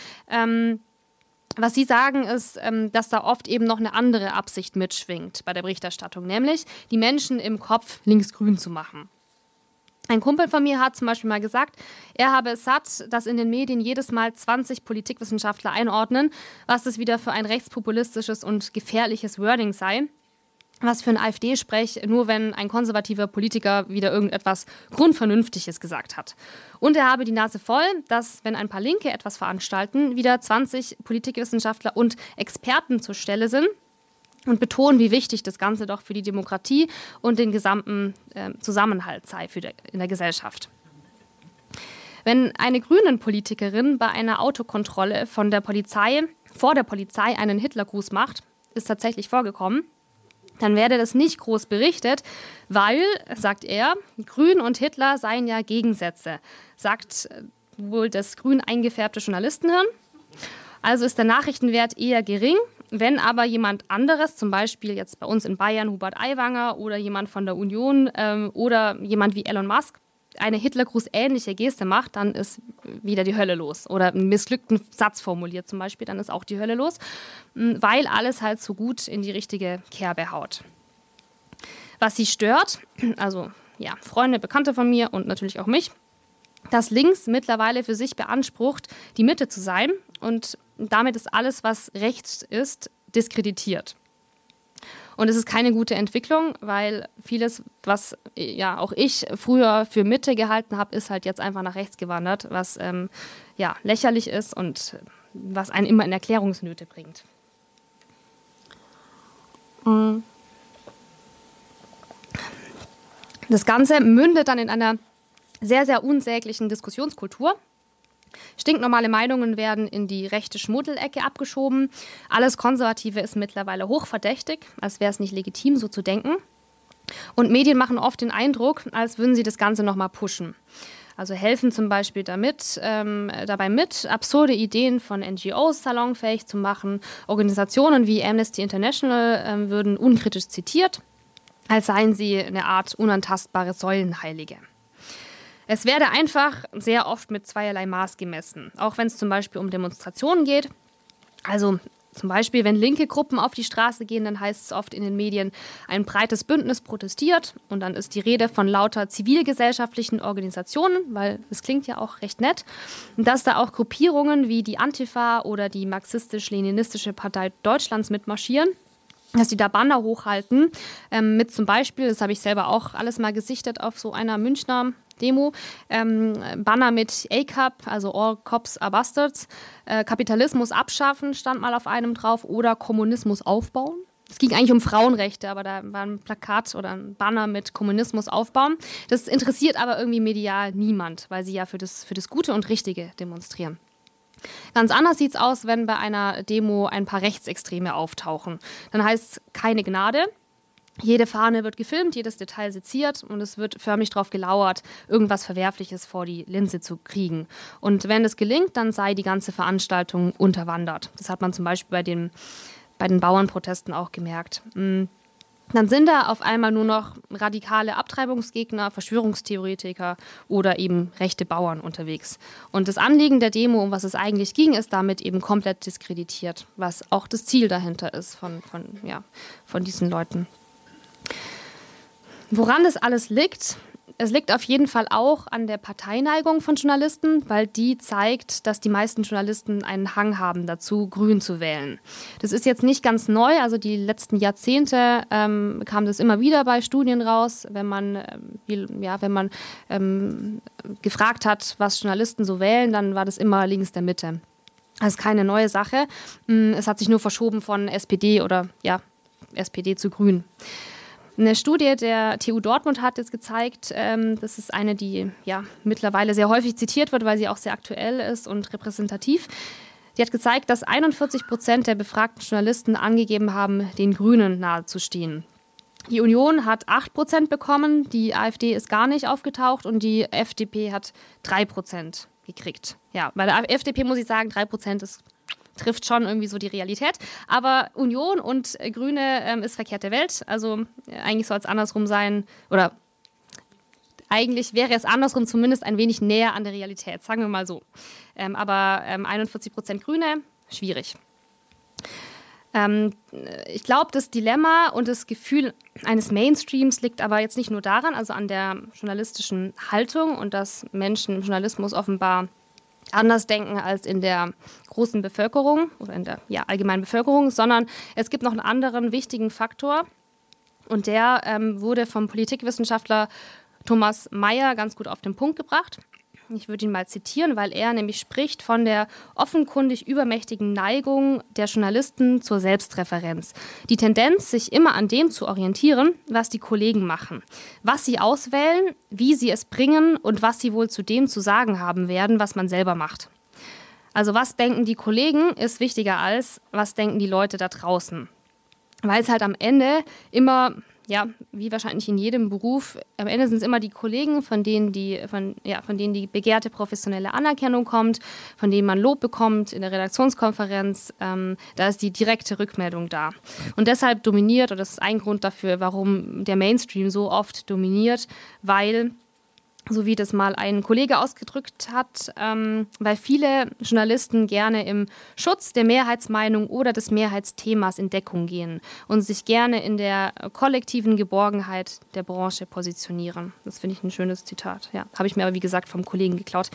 was Sie sagen ist, dass da oft eben noch eine andere Absicht mitschwingt bei der Berichterstattung, nämlich die Menschen im Kopf linksgrün zu machen. Ein Kumpel von mir hat zum Beispiel mal gesagt, er habe es satt, dass in den Medien jedes Mal 20 Politikwissenschaftler einordnen, was das wieder für ein rechtspopulistisches und gefährliches Wording sei. was für ein AfD-Sprech, nur wenn ein konservativer Politiker wieder irgendetwas Grundvernünftiges gesagt hat. Und er habe die Nase voll, dass, wenn ein paar Linke etwas veranstalten, wieder 20 Politikwissenschaftler und Experten zur Stelle sind und betonen, wie wichtig das Ganze doch für die Demokratie und den gesamten Zusammenhalt sei in der Gesellschaft. Wenn eine Grünen-Politikerin bei einer Autokontrolle vor der Polizei einen Hitlergruß macht, ist tatsächlich vorgekommen, dann werde das nicht groß berichtet, weil, sagt er, Grün und Hitler seien ja Gegensätze, sagt wohl das grün eingefärbte Journalistenhirn. Also ist der Nachrichtenwert eher gering. Wenn aber jemand anderes, zum Beispiel jetzt bei uns in Bayern Hubert Aiwanger oder jemand von der Union oder jemand wie Elon Musk, eine Hitlergruß-ähnliche Geste macht, dann ist wieder die Hölle los. Oder einen missglückten Satz formuliert zum Beispiel, dann ist auch die Hölle los, weil alles halt so gut in die richtige Kerbe haut. Was sie stört, also ja, Freunde, Bekannte von mir und natürlich auch mich, dass links mittlerweile für sich beansprucht, die Mitte zu sein und damit ist alles, was rechts ist, diskreditiert. Und es ist keine gute Entwicklung, weil vieles, was ja auch ich früher für Mitte gehalten habe, ist halt jetzt einfach nach rechts gewandert, was lächerlich ist und was einen immer in Erklärungsnöte bringt. Das Ganze mündet dann in einer sehr, sehr unsäglichen Diskussionskultur. Stinknormale Meinungen werden in die rechte Schmuddelecke abgeschoben. Alles Konservative ist mittlerweile hochverdächtig, als wäre es nicht legitim, so zu denken. Und Medien machen oft den Eindruck, als würden sie das Ganze nochmal pushen. Also helfen zum Beispiel dabei mit, absurde Ideen von NGOs salonfähig zu machen. Organisationen wie Amnesty International würden unkritisch zitiert, als seien sie eine Art unantastbare Säulenheilige. Es werde einfach sehr oft mit zweierlei Maß gemessen, auch wenn es zum Beispiel um Demonstrationen geht. Also zum Beispiel, wenn linke Gruppen auf die Straße gehen, dann heißt es oft in den Medien, ein breites Bündnis protestiert und dann ist die Rede von lauter zivilgesellschaftlichen Organisationen, weil das klingt ja auch recht nett, und dass da auch Gruppierungen wie die Antifa oder die Marxistisch-Leninistische Partei Deutschlands mitmarschieren, dass die da Banner hochhalten, mit zum Beispiel, das habe ich selber auch alles mal gesichtet auf so einer Münchner Demo, Banner mit ACAB, also All Cops are Bastards, Kapitalismus abschaffen stand mal auf einem drauf oder Kommunismus aufbauen. Es ging eigentlich um Frauenrechte, aber da war ein Plakat oder ein Banner mit Kommunismus aufbauen. Das interessiert aber irgendwie medial niemand, weil sie ja für das Gute und Richtige demonstrieren. Ganz anders sieht es aus, wenn bei einer Demo ein paar Rechtsextreme auftauchen. Dann heißt es keine Gnade. Jede Fahne wird gefilmt, jedes Detail seziert und es wird förmlich darauf gelauert, irgendwas Verwerfliches vor die Linse zu kriegen. Und wenn es gelingt, dann sei die ganze Veranstaltung unterwandert. Das hat man zum Beispiel bei den Bauernprotesten auch gemerkt. Dann sind da auf einmal nur noch radikale Abtreibungsgegner, Verschwörungstheoretiker oder eben rechte Bauern unterwegs. Und das Anliegen der Demo, um was es eigentlich ging, ist damit eben komplett diskreditiert, was auch das Ziel dahinter ist von diesen Leuten. Woran das alles liegt? Es liegt auf jeden Fall auch an der Parteineigung von Journalisten, weil die zeigt, dass die meisten Journalisten einen Hang haben dazu, grün zu wählen. Das ist jetzt nicht ganz neu, also die letzten Jahrzehnte kam das immer wieder bei Studien raus, wenn man gefragt hat, was Journalisten so wählen, dann war das immer links der Mitte. Das ist keine neue Sache. Es hat sich nur verschoben von SPD SPD zu Grün. Eine Studie der TU Dortmund hat jetzt gezeigt, das ist eine, die mittlerweile sehr häufig zitiert wird, weil sie auch sehr aktuell ist und repräsentativ. Die hat gezeigt, dass 41% der befragten Journalisten angegeben haben, den Grünen nahezustehen. Die Union hat 8% bekommen, die AfD ist gar nicht aufgetaucht und die FDP hat 3% gekriegt. Ja, bei der FDP muss ich sagen, 3% trifft schon irgendwie so die Realität. Aber Union und Grüne ist verkehrte Welt. Also eigentlich soll es andersrum sein. Oder eigentlich wäre es andersrum zumindest ein wenig näher an der Realität. Sagen wir mal so. Aber 41% Grüne, schwierig. Ich glaube, das Dilemma und das Gefühl eines Mainstreams liegt aber jetzt nicht nur daran, also an der journalistischen Haltung und dass Menschen im Journalismus offenbar anders denken als in der großen Bevölkerung oder in der allgemeinen Bevölkerung, sondern es gibt noch einen anderen wichtigen Faktor, Und der wurde vom Politikwissenschaftler Thomas Mayer ganz gut auf den Punkt gebracht. Ich würde ihn mal zitieren, weil er nämlich spricht von der offenkundig übermächtigen Neigung der Journalisten zur Selbstreferenz. Die Tendenz, sich immer an dem zu orientieren, was die Kollegen machen, was sie auswählen, wie sie es bringen und was sie wohl zu dem zu sagen haben werden, was man selber macht. Also was denken die Kollegen, ist wichtiger als, was denken die Leute da draußen. Weil es halt am Ende immer, ja, wie wahrscheinlich in jedem Beruf, am Ende sind es immer die Kollegen, von denen die begehrte professionelle Anerkennung kommt, von denen man Lob bekommt in der Redaktionskonferenz. Da ist die direkte Rückmeldung da. Und deshalb dominiert, oder das ist ein Grund dafür, warum der Mainstream so oft dominiert, weil, so wie das mal ein Kollege ausgedrückt hat, weil viele Journalisten gerne im Schutz der Mehrheitsmeinung oder des Mehrheitsthemas in Deckung gehen und sich gerne in der kollektiven Geborgenheit der Branche positionieren. Das finde ich ein schönes Zitat. Ja, habe ich mir aber, wie gesagt, vom Kollegen geklaut.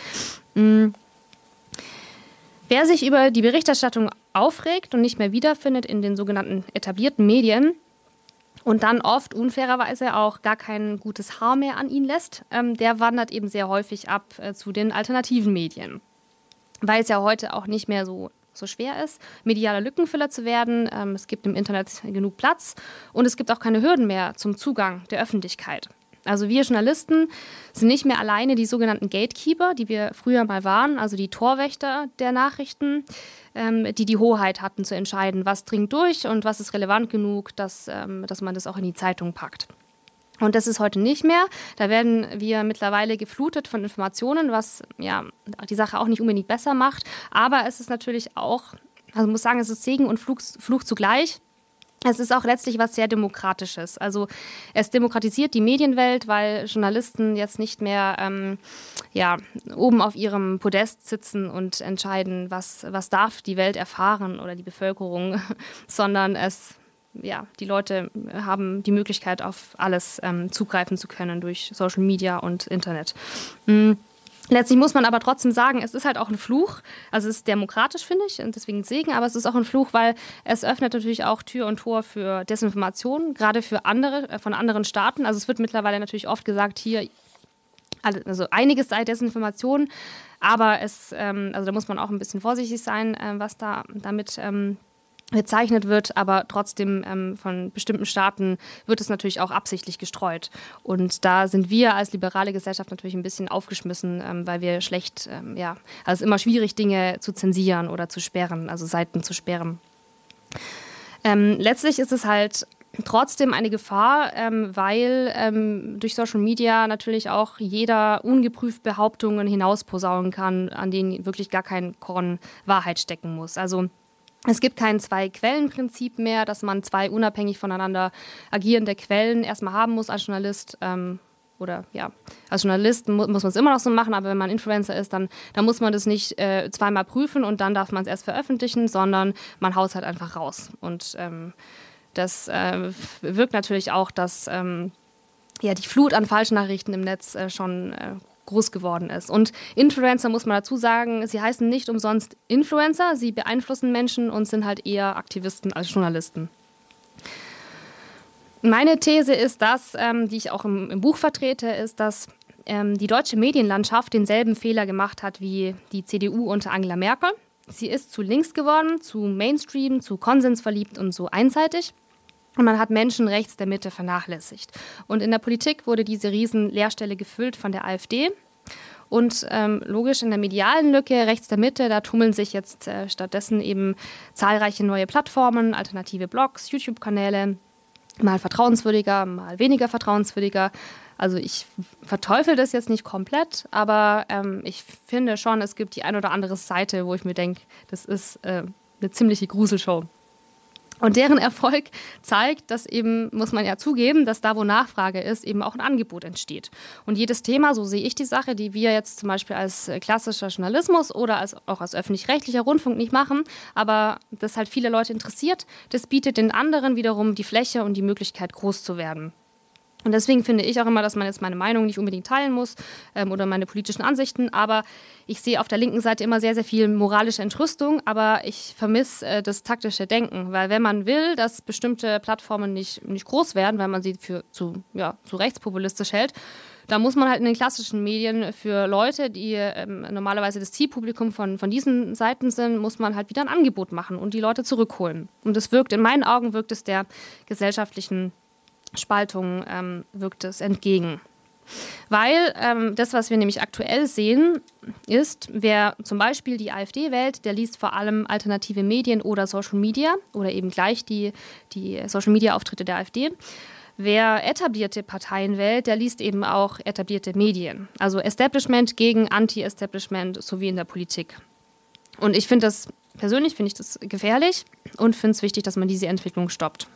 Wer sich über die Berichterstattung aufregt und nicht mehr wiederfindet in den sogenannten etablierten Medien, und dann oft unfairerweise auch gar kein gutes Haar mehr an ihn lässt, der wandert eben sehr häufig ab zu den alternativen Medien. Weil es ja heute auch nicht mehr so schwer ist, medialer Lückenfüller zu werden. Es gibt im Internet genug Platz und es gibt auch keine Hürden mehr zum Zugang der Öffentlichkeit. Also wir Journalisten sind nicht mehr alleine die sogenannten Gatekeeper, die wir früher mal waren, also die Torwächter der Nachrichten, die Hoheit hatten zu entscheiden, was dringt durch und was ist relevant genug, dass man das auch in die Zeitung packt. Und das ist heute nicht mehr. Da werden wir mittlerweile geflutet von Informationen, was ja die Sache auch nicht unbedingt besser macht. Aber es ist natürlich auch, also ich muss sagen, es ist Segen und Fluch zugleich. Es ist auch letztlich was sehr Demokratisches. Also es demokratisiert die Medienwelt, weil Journalisten jetzt nicht mehr oben auf ihrem Podest sitzen und entscheiden, was darf die Welt erfahren oder die Bevölkerung, sondern die Leute haben die Möglichkeit, auf alles zugreifen zu können durch Social Media und Internet. Letztlich muss man aber trotzdem sagen, es ist halt auch ein Fluch. Also es ist demokratisch, finde ich, und deswegen Segen, aber es ist auch ein Fluch, weil es öffnet natürlich auch Tür und Tor für Desinformation, gerade für andere, von anderen Staaten. Also es wird mittlerweile natürlich oft gesagt, hier, also einiges sei Desinformation, aber da muss man auch ein bisschen vorsichtig sein, was da damit bezeichnet wird, aber trotzdem von bestimmten Staaten wird es natürlich auch absichtlich gestreut. Und da sind wir als liberale Gesellschaft natürlich ein bisschen aufgeschmissen, weil wir es ist immer schwierig, Dinge zu zensieren oder zu sperren, also Seiten zu sperren. Letztlich ist es halt trotzdem eine Gefahr, weil durch Social Media natürlich auch jeder ungeprüft Behauptungen hinausposaunen kann, an denen wirklich gar kein Korn Wahrheit stecken muss. Also es gibt kein Zwei-Quellen-Prinzip mehr, dass man zwei unabhängig voneinander agierende Quellen erstmal haben muss als Journalist. Als Journalist muss man es immer noch so machen, aber wenn man Influencer ist, dann muss man das nicht zweimal prüfen und dann darf man es erst veröffentlichen, sondern man haut es halt einfach raus. Und das wirkt natürlich auch, dass die Flut an Falschnachrichten im Netz schon groß geworden ist. Und Influencer, muss man dazu sagen, sie heißen nicht umsonst Influencer, sie beeinflussen Menschen und sind halt eher Aktivisten als Journalisten. Meine These ist die ich auch im Buch vertrete, ist, dass die deutsche Medienlandschaft denselben Fehler gemacht hat wie die CDU unter Angela Merkel. Sie ist zu links geworden, zu Mainstream, zu konsensverliebt und so einseitig. Und man hat Menschen rechts der Mitte vernachlässigt. Und in der Politik wurde diese Riesen-Leerstelle gefüllt von der AfD. Und logisch in der medialen Lücke rechts der Mitte, da tummeln sich jetzt stattdessen eben zahlreiche neue Plattformen, alternative Blogs, YouTube-Kanäle, mal vertrauenswürdiger, mal weniger vertrauenswürdiger. Also ich verteufel das jetzt nicht komplett, aber ich finde schon, es gibt die ein oder andere Seite, wo ich mir denke, das ist eine ziemliche Gruselshow. Und deren Erfolg zeigt, dass eben, muss man ja zugeben, dass da, wo Nachfrage ist, eben auch ein Angebot entsteht. Und jedes Thema, so sehe ich die Sache, die wir jetzt zum Beispiel als klassischer Journalismus oder auch als öffentlich-rechtlicher Rundfunk nicht machen, aber das halt viele Leute interessiert, das bietet den anderen wiederum die Fläche und die Möglichkeit, groß zu werden. Und deswegen finde ich auch immer, dass man jetzt meine Meinung nicht unbedingt teilen muss oder meine politischen Ansichten. Aber ich sehe auf der linken Seite immer sehr, sehr viel moralische Entrüstung. Aber ich vermisse das taktische Denken. Weil wenn man will, dass bestimmte Plattformen nicht groß werden, weil man sie für zu rechtspopulistisch hält, da muss man halt in den klassischen Medien für Leute, die normalerweise das Zielpublikum von diesen Seiten sind, muss man halt wieder ein Angebot machen und die Leute zurückholen. Und das in meinen Augen wirkt es der gesellschaftlichen Spaltung wirkt es entgegen. Weil das, was wir nämlich aktuell sehen, ist, wer zum Beispiel die AfD wählt, der liest vor allem alternative Medien oder Social Media oder eben gleich die Social Media Auftritte der AfD. Wer etablierte Parteien wählt, der liest eben auch etablierte Medien. Also Establishment gegen Anti-Establishment, so wie in der Politik. Und persönlich finde ich das gefährlich und finde es wichtig, dass man diese Entwicklung stoppt.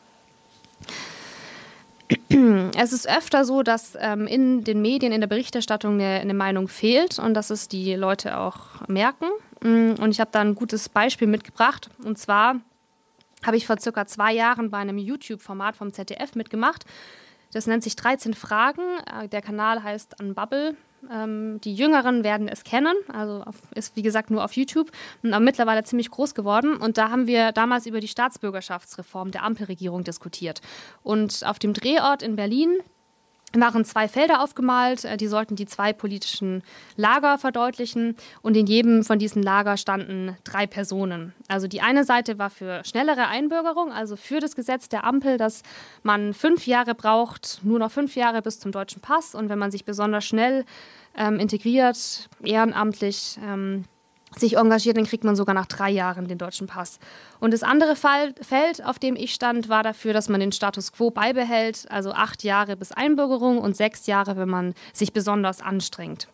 Es ist öfter so, dass in den Medien, in der Berichterstattung eine Meinung fehlt und dass es die Leute auch merken. Und ich habe da ein gutes Beispiel mitgebracht. Und zwar habe ich vor circa 2 Jahren bei einem YouTube-Format vom ZDF mitgemacht. Das nennt sich 13 Fragen. Der Kanal heißt Unbubble. Die Jüngeren werden es kennen, also ist wie gesagt nur auf YouTube, aber mittlerweile ziemlich groß geworden. Und da haben wir damals über die Staatsbürgerschaftsreform der Ampelregierung diskutiert. Und auf dem Drehort in Berlin waren 2 Felder aufgemalt, die sollten die 2 politischen Lager verdeutlichen und in jedem von diesen Lager standen 3 Personen. Also die eine Seite war für schnellere Einbürgerung, also für das Gesetz der Ampel, dass man 5 Jahre braucht, nur noch 5 Jahre bis zum deutschen Pass und wenn man sich besonders schnell integriert, ehrenamtlich sich engagiert, dann kriegt man sogar nach 3 Jahren den deutschen Pass. Und das andere Feld, auf dem ich stand, war dafür, dass man den Status quo beibehält, also 8 Jahre bis Einbürgerung und 6 Jahre, wenn man sich besonders anstrengt.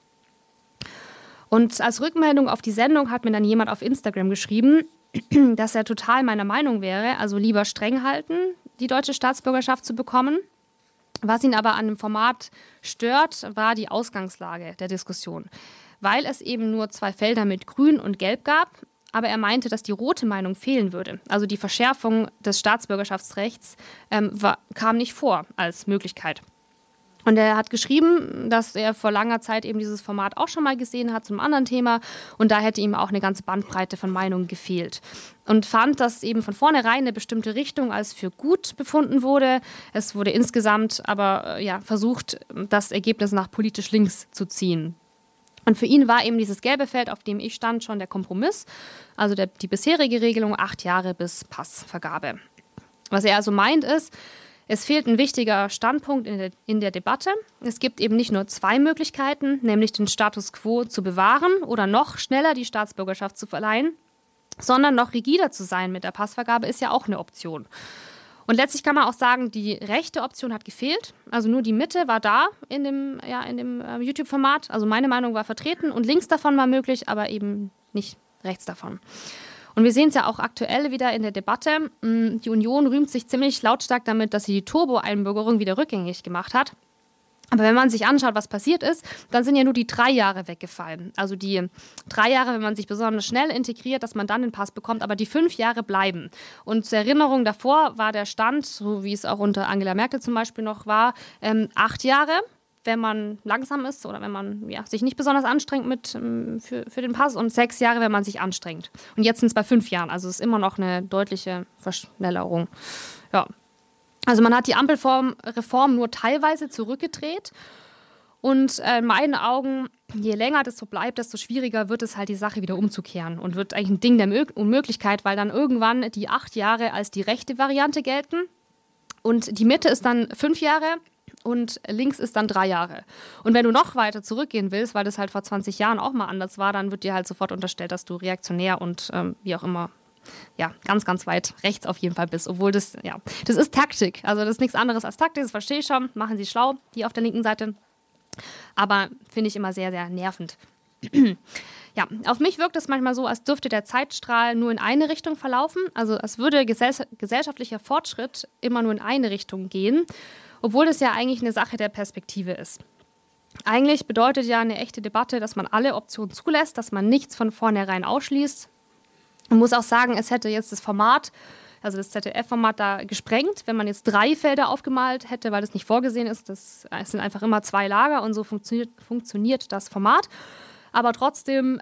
Und als Rückmeldung auf die Sendung hat mir dann jemand auf Instagram geschrieben, dass er total meiner Meinung wäre, also lieber streng halten, die deutsche Staatsbürgerschaft zu bekommen. Was ihn aber an dem Format stört, war die Ausgangslage der Diskussion. Weil es eben nur 2 Felder mit Grün und Gelb gab, aber er meinte, dass die rote Meinung fehlen würde. Also die Verschärfung des Staatsbürgerschaftsrechts kam nicht vor als Möglichkeit. Und er hat geschrieben, dass er vor langer Zeit eben dieses Format auch schon mal gesehen hat zu einem anderen Thema und da hätte ihm auch eine ganze Bandbreite von Meinungen gefehlt. Und fand, dass eben von vornherein eine bestimmte Richtung als für gut befunden wurde. Es wurde insgesamt aber versucht, das Ergebnis nach politisch links zu ziehen. Und für ihn war eben dieses gelbe Feld, auf dem ich stand, schon der Kompromiss, also die bisherige Regelung 8 Jahre bis Passvergabe. Was er also meint ist, es fehlt ein wichtiger Standpunkt in der Debatte. Es gibt eben nicht nur 2 Möglichkeiten, nämlich den Status quo zu bewahren oder noch schneller die Staatsbürgerschaft zu verleihen, sondern noch rigider zu sein mit der Passvergabe ist ja auch eine Option. Und letztlich kann man auch sagen, die rechte Option hat gefehlt. Also nur die Mitte war da in dem YouTube-Format. Also meine Meinung war vertreten und links davon war möglich, aber eben nicht rechts davon. Und wir sehen es ja auch aktuell wieder in der Debatte. Die Union rühmt sich ziemlich lautstark damit, dass sie die Turbo-Einbürgerung wieder rückgängig gemacht hat. Aber wenn man sich anschaut, was passiert ist, dann sind ja nur die 3 Jahre weggefallen. Also die 3 Jahre, wenn man sich besonders schnell integriert, dass man dann den Pass bekommt, aber die 5 Jahre bleiben. Und zur Erinnerung davor war der Stand, so wie es auch unter Angela Merkel zum Beispiel noch war, 8 Jahre, wenn man langsam ist oder wenn man sich nicht besonders anstrengt für den Pass und 6 Jahre, wenn man sich anstrengt. Und jetzt sind es bei 5 Jahren, also es ist immer noch eine deutliche Verschnellerung. Ja. Also man hat die Ampelreform nur teilweise zurückgedreht und in meinen Augen, je länger das so bleibt, desto schwieriger wird es halt, die Sache wieder umzukehren und wird eigentlich ein Ding der Unmöglichkeit, weil dann irgendwann die 8 Jahre als die rechte Variante gelten und die Mitte ist dann 5 Jahre und links ist dann 3 Jahre. Und wenn du noch weiter zurückgehen willst, weil das halt vor 20 Jahren auch mal anders war, dann wird dir halt sofort unterstellt, dass du reaktionär und wie auch immer ganz, ganz weit rechts auf jeden Fall bist. Obwohl das ist Taktik. Also das ist nichts anderes als Taktik, das verstehe ich schon. Machen sie schlau, die auf der linken Seite. Aber finde ich immer sehr, sehr nervend. Ja, auf mich wirkt es manchmal so, als dürfte der Zeitstrahl nur in eine Richtung verlaufen. Also als würde gesellschaftlicher Fortschritt immer nur in eine Richtung gehen, obwohl das ja eigentlich eine Sache der Perspektive ist. Eigentlich bedeutet ja eine echte Debatte, dass man alle Optionen zulässt, dass man nichts von vornherein ausschließt. Man muss auch sagen, es hätte jetzt das Format also das ZDF-Format, da gesprengt, wenn man jetzt 3 Felder aufgemalt hätte, weil das nicht vorgesehen ist. Es sind einfach immer 2 Lager und so funktioniert das Format. Aber trotzdem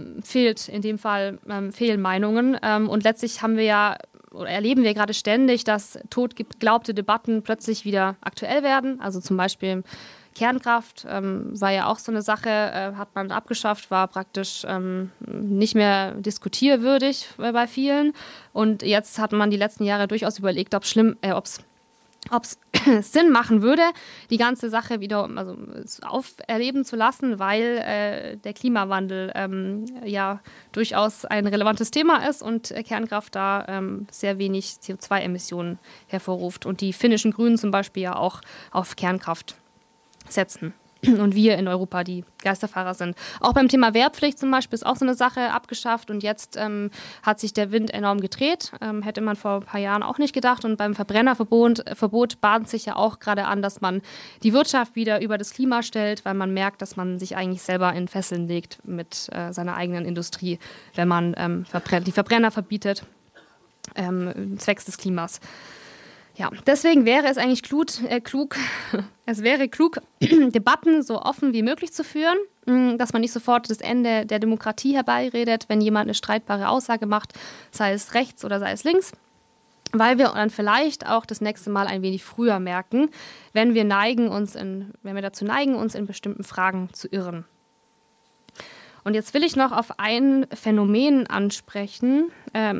fehlen Meinungen. Und letztlich erleben wir gerade ständig, dass totgeglaubte Debatten plötzlich wieder aktuell werden. Also zum Beispiel Kernkraft war ja auch so eine Sache, hat man abgeschafft, war praktisch nicht mehr diskutierwürdig bei vielen. Und jetzt hat man die letzten Jahre durchaus überlegt, ob es Sinn machen würde, die ganze Sache wieder auferleben zu lassen, weil der Klimawandel durchaus ein relevantes Thema ist und Kernkraft da sehr wenig CO2-Emissionen hervorruft. Und die finnischen Grünen zum Beispiel ja auch auf Kernkraft setzen. Und wir in Europa die Geisterfahrer sind. Auch beim Thema Wehrpflicht zum Beispiel ist auch so eine Sache abgeschafft und jetzt hat sich der Wind enorm gedreht. Hätte man vor ein paar Jahren auch nicht gedacht. Und beim Verbrennerverbot bahnt sich ja auch gerade an, dass man die Wirtschaft wieder über das Klima stellt, weil man merkt, dass man sich eigentlich selber in Fesseln legt mit seiner eigenen Industrie, wenn man die Verbrenner verbietet, zwecks des Klimas. Ja, deswegen wäre es eigentlich klug, Debatten so offen wie möglich zu führen, dass man nicht sofort das Ende der Demokratie herbeiredet, wenn jemand eine streitbare Aussage macht, sei es rechts oder sei es links, weil wir dann vielleicht auch das nächste Mal ein wenig früher merken, wenn wir dazu neigen, uns in bestimmten Fragen zu irren. Und jetzt will ich noch auf ein Phänomen ansprechen.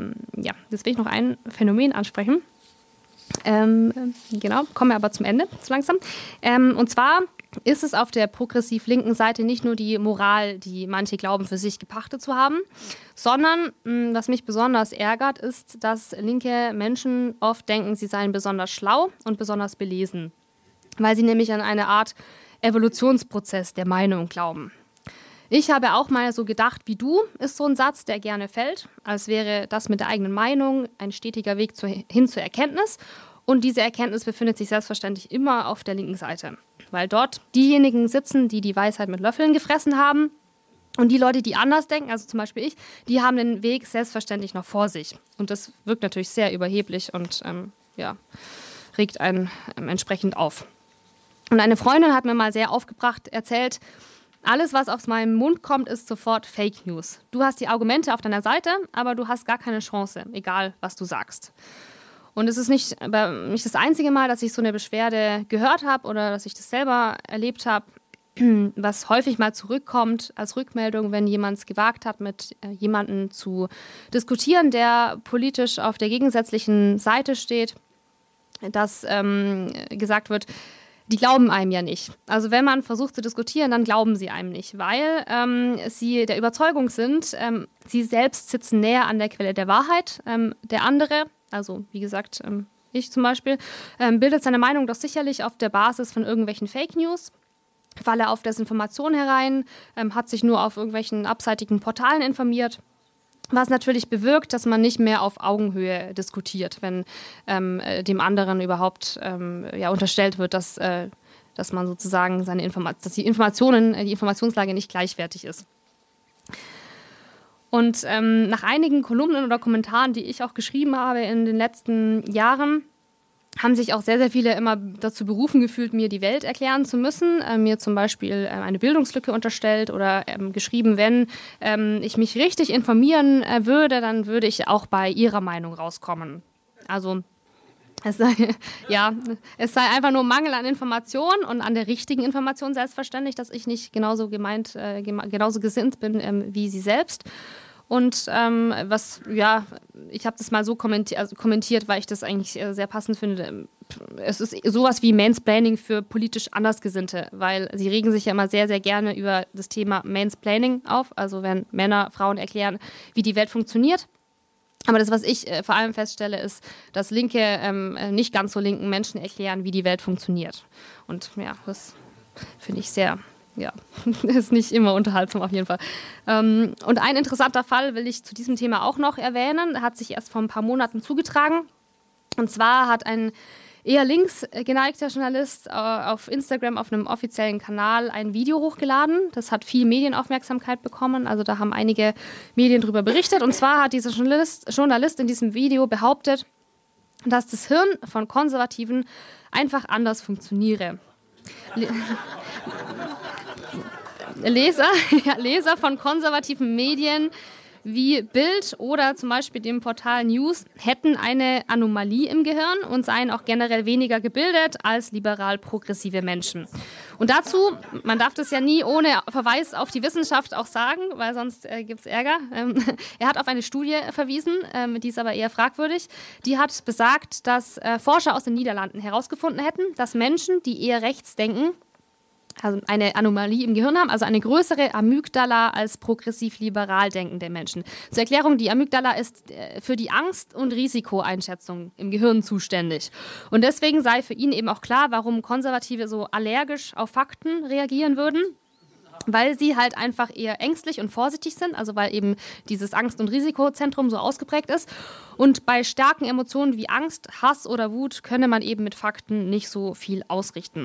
Genau, kommen wir aber zum Ende, so langsam. Und zwar ist es auf der progressiv-linken Seite nicht nur die Moral, die manche glauben, für sich gepachtet zu haben, sondern, was mich besonders ärgert, ist, dass linke Menschen oft denken, sie seien besonders schlau und besonders belesen, weil sie nämlich an eine Art Evolutionsprozess der Meinung glauben. Ich habe auch mal so gedacht wie du, ist so ein Satz, der gerne fällt, als wäre das mit der eigenen Meinung ein stetiger Weg hin zur Erkenntnis. Und diese Erkenntnis befindet sich selbstverständlich immer auf der linken Seite, weil dort diejenigen sitzen, die die Weisheit mit Löffeln gefressen haben. Und die Leute, die anders denken, also zum Beispiel ich, die haben den Weg selbstverständlich noch vor sich. Und das wirkt natürlich sehr überheblich und regt einen entsprechend auf. Und eine Freundin hat mir mal sehr aufgebracht erzählt, alles, was aus meinem Mund kommt, ist sofort Fake News. Du hast die Argumente auf deiner Seite, aber du hast gar keine Chance, egal was du sagst. Und es ist nicht das einzige Mal, dass ich so eine Beschwerde gehört habe oder dass ich das selber erlebt habe, was häufig mal zurückkommt als Rückmeldung, wenn jemand es gewagt hat, mit jemandem zu diskutieren, der politisch auf der gegensätzlichen Seite steht, dass gesagt wird, die glauben einem ja nicht. Also wenn man versucht zu diskutieren, dann glauben sie einem nicht, weil sie der Überzeugung sind, sie selbst sitzen näher an der Quelle der Wahrheit. Der andere, also wie gesagt, ich zum Beispiel, bildet seine Meinung doch sicherlich auf der Basis von irgendwelchen Fake News, falle auf Desinformation herein, hat sich nur auf irgendwelchen abseitigen Portalen informiert. Was natürlich bewirkt, dass man nicht mehr auf Augenhöhe diskutiert, wenn dem anderen überhaupt unterstellt wird, dass man sozusagen dass die Informationslage nicht gleichwertig ist. Und nach einigen Kolumnen oder Kommentaren, die ich auch geschrieben habe in den letzten Jahren, haben sich auch sehr, sehr viele immer dazu berufen gefühlt, mir die Welt erklären zu müssen, mir zum Beispiel eine Bildungslücke unterstellt oder geschrieben, wenn ich mich richtig informieren würde, dann würde ich auch bei ihrer Meinung rauskommen. Also es sei einfach nur Mangel an Information und an der richtigen Information selbstverständlich, dass ich nicht genauso gesinnt bin wie sie selbst. Und ich habe das mal so kommentiert, weil ich das eigentlich sehr passend finde. Es ist sowas wie Mansplaining für politisch Andersgesinnte, weil sie regen sich ja immer sehr, sehr gerne über das Thema Mansplaining auf, also wenn Männer Frauen erklären, wie die Welt funktioniert. Aber das, was ich vor allem feststelle, ist, dass linke, nicht ganz so linken Menschen erklären, wie die Welt funktioniert. Und ja, das finde ich sehr... Ja, ist nicht immer unterhaltsam auf jeden Fall. Und ein interessanter Fall will ich zu diesem Thema auch noch erwähnen. Hat sich erst vor ein paar Monaten zugetragen. Und zwar hat ein eher links geneigter Journalist auf Instagram auf einem offiziellen Kanal ein Video hochgeladen. Das hat viel Medienaufmerksamkeit bekommen. Also da haben einige Medien drüber berichtet. Und zwar hat dieser Journalist in diesem Video behauptet, dass das Hirn von Konservativen einfach anders funktioniere. Leser von konservativen Medien wie Bild oder zum Beispiel dem Portal News hätten eine Anomalie im Gehirn und seien auch generell weniger gebildet als liberal-progressive Menschen. Und dazu, man darf das ja nie ohne Verweis auf die Wissenschaft auch sagen, weil sonst gibt es Ärger. Er hat auf eine Studie verwiesen, die ist aber eher fragwürdig. Die hat besagt, dass Forscher aus den Niederlanden herausgefunden hätten, dass Menschen, die eher rechts denken, also eine Anomalie im Gehirn haben, also eine größere Amygdala als progressiv-liberal denkende Menschen. Zur Erklärung, die Amygdala ist für die Angst- und Risikoeinschätzung im Gehirn zuständig. Und deswegen sei für ihn eben auch klar, warum Konservative so allergisch auf Fakten reagieren würden, weil sie halt einfach eher ängstlich und vorsichtig sind, also weil eben dieses Angst- und Risikozentrum so ausgeprägt ist. Und bei starken Emotionen wie Angst, Hass oder Wut könne man eben mit Fakten nicht so viel ausrichten.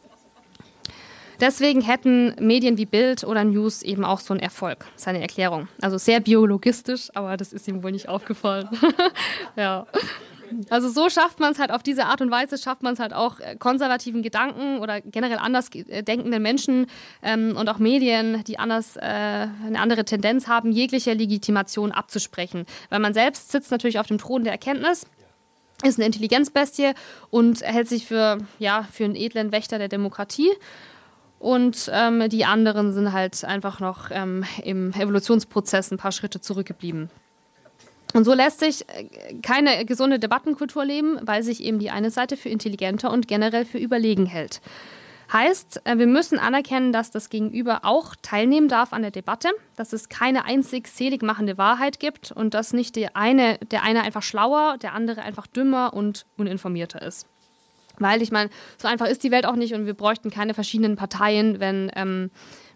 Deswegen hätten Medien wie Bild oder News eben auch so einen Erfolg, seine Erklärung. Also sehr biologistisch, aber das ist ihm wohl nicht aufgefallen. Ja. Also so schafft man es halt, auf diese Art und Weise schafft man es halt auch konservativen Gedanken oder generell anders denkenden Menschen und auch Medien, die eine andere Tendenz haben, jegliche Legitimation abzusprechen. Weil man selbst sitzt natürlich auf dem Thron der Erkenntnis, ist eine Intelligenzbestie und hält sich für einen edlen Wächter der Demokratie. Und die anderen sind halt einfach noch im Evolutionsprozess ein paar Schritte zurückgeblieben. Und so lässt sich keine gesunde Debattenkultur leben, weil sich eben die eine Seite für intelligenter und generell für überlegen hält. Heißt, wir müssen anerkennen, dass das Gegenüber auch teilnehmen darf an der Debatte, dass es keine einzig selig machende Wahrheit gibt und dass nicht der eine einfach schlauer, der andere einfach dümmer und uninformierter ist. Weil ich meine, so einfach ist die Welt auch nicht und wir bräuchten keine verschiedenen Parteien, wenn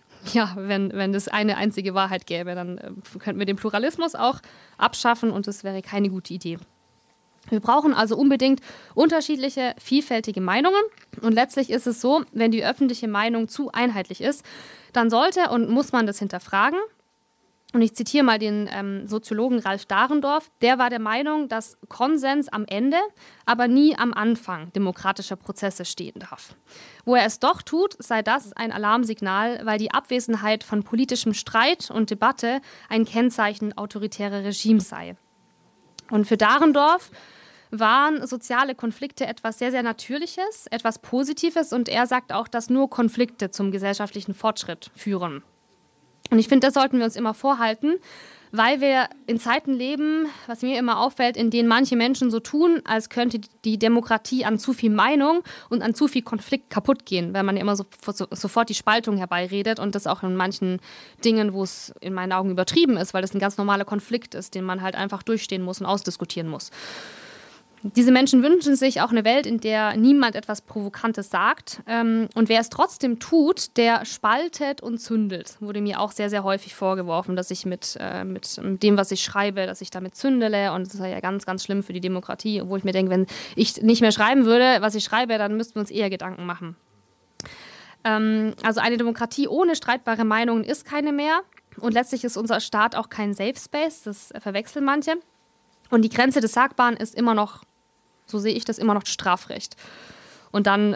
es eine einzige Wahrheit gäbe. Dann könnten wir den Pluralismus auch abschaffen und das wäre keine gute Idee. Wir brauchen also unbedingt unterschiedliche, vielfältige Meinungen. Und letztlich ist es so, wenn die öffentliche Meinung zu einheitlich ist, dann sollte und muss man das hinterfragen. Und ich zitiere mal den Soziologen Ralf Dahrendorf. Der war der Meinung, dass Konsens am Ende, aber nie am Anfang demokratischer Prozesse stehen darf. Wo er es doch tut, sei das ein Alarmsignal, weil die Abwesenheit von politischem Streit und Debatte ein Kennzeichen autoritärer Regimes sei. Und für Dahrendorf waren soziale Konflikte etwas sehr, sehr Natürliches, etwas Positives. Und er sagt auch, dass nur Konflikte zum gesellschaftlichen Fortschritt führen. Und ich finde, das sollten wir uns immer vorhalten, weil wir in Zeiten leben, was mir immer auffällt, in denen manche Menschen so tun, als könnte die Demokratie an zu viel Meinung und an zu viel Konflikt kaputt gehen, weil man ja immer sofort die Spaltung herbeiredet und das auch in manchen Dingen, wo es in meinen Augen übertrieben ist, weil das ein ganz normaler Konflikt ist, den man halt einfach durchstehen muss und ausdiskutieren muss. Diese Menschen wünschen sich auch eine Welt, in der niemand etwas Provokantes sagt. Und wer es trotzdem tut, der spaltet und zündelt. Wurde mir auch sehr, sehr häufig vorgeworfen, dass ich mit dem, was ich schreibe, dass ich damit zündele. Und das ist ja ganz, ganz schlimm für die Demokratie. Wo ich mir denke, wenn ich nicht mehr schreiben würde, was ich schreibe, dann müssten wir uns eher Gedanken machen. Also eine Demokratie ohne streitbare Meinungen ist keine mehr. Und letztlich ist unser Staat auch kein Safe Space. Das verwechseln manche. Und die Grenze des Sagbaren ist immer noch, so sehe ich das, immer noch Strafrecht. Und dann,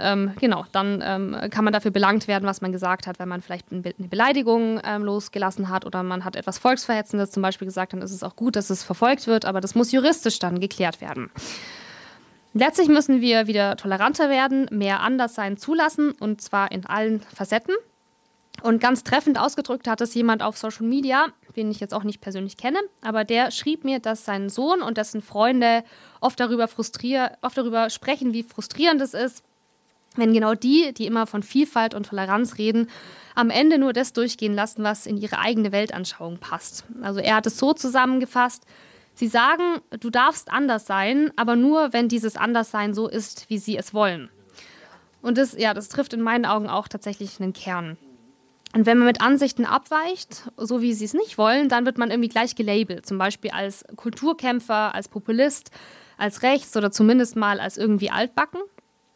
kann man dafür belangt werden, was man gesagt hat, wenn man vielleicht eine Beleidigung losgelassen hat oder man hat etwas Volksverhetzendes zum Beispiel gesagt, dann ist es auch gut, dass es verfolgt wird, aber das muss juristisch dann geklärt werden. Letztlich müssen wir wieder toleranter werden, mehr Anderssein zulassen und zwar in allen Facetten. Und ganz treffend ausgedrückt hat es jemand auf Social Media, den ich jetzt auch nicht persönlich kenne, aber der schrieb mir, dass sein Sohn und dessen Freunde oft darüber sprechen, wie frustrierend es ist, wenn genau die immer von Vielfalt und Toleranz reden, am Ende nur das durchgehen lassen, was in ihre eigene Weltanschauung passt. Also er hat es so zusammengefasst: Sie sagen, du darfst anders sein, aber nur, wenn dieses Anderssein so ist, wie sie es wollen. Und das trifft in meinen Augen auch tatsächlich einen Kern. Und wenn man mit Ansichten abweicht, so wie sie es nicht wollen, dann wird man irgendwie gleich gelabelt. Zum Beispiel als Kulturkämpfer, als Populist, als rechts oder zumindest mal als irgendwie altbacken.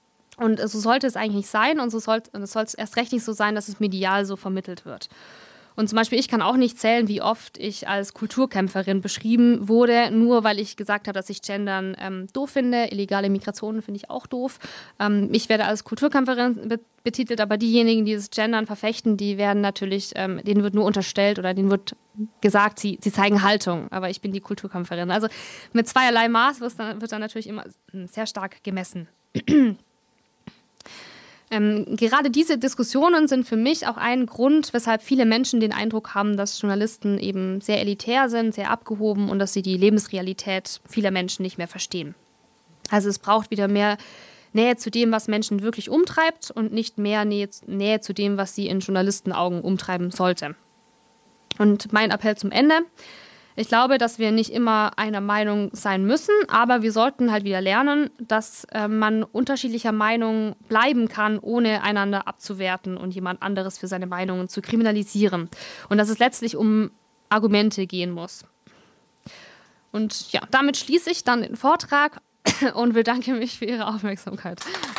Und so sollte es eigentlich nicht sein und es soll erst recht nicht so sein, dass es medial so vermittelt wird. Und zum Beispiel, ich kann auch nicht zählen, wie oft ich als Kulturkämpferin beschrieben wurde, nur weil ich gesagt habe, dass ich Gendern doof finde. Illegale Migration finde ich auch doof. Ich werde als Kulturkämpferin betitelt, aber diejenigen, die das Gendern verfechten, die werden natürlich, denen wird nur unterstellt oder denen wird gesagt, sie zeigen Haltung, aber ich bin die Kulturkämpferin. Also mit zweierlei Maß wird dann natürlich immer sehr stark gemessen. Gerade diese Diskussionen sind für mich auch ein Grund, weshalb viele Menschen den Eindruck haben, dass Journalisten eben sehr elitär sind, sehr abgehoben und dass sie die Lebensrealität vieler Menschen nicht mehr verstehen. Also es braucht wieder mehr Nähe zu dem, was Menschen wirklich umtreibt und nicht mehr Nähe zu dem, was sie in Journalistenaugen umtreiben sollte. Und mein Appell zum Ende: Ich glaube, dass wir nicht immer einer Meinung sein müssen, aber wir sollten halt wieder lernen, dass man unterschiedlicher Meinung bleiben kann, ohne einander abzuwerten und jemand anderes für seine Meinungen zu kriminalisieren. Und dass es letztlich um Argumente gehen muss. Und ja, damit schließe ich dann den Vortrag und bedanke mich für Ihre Aufmerksamkeit.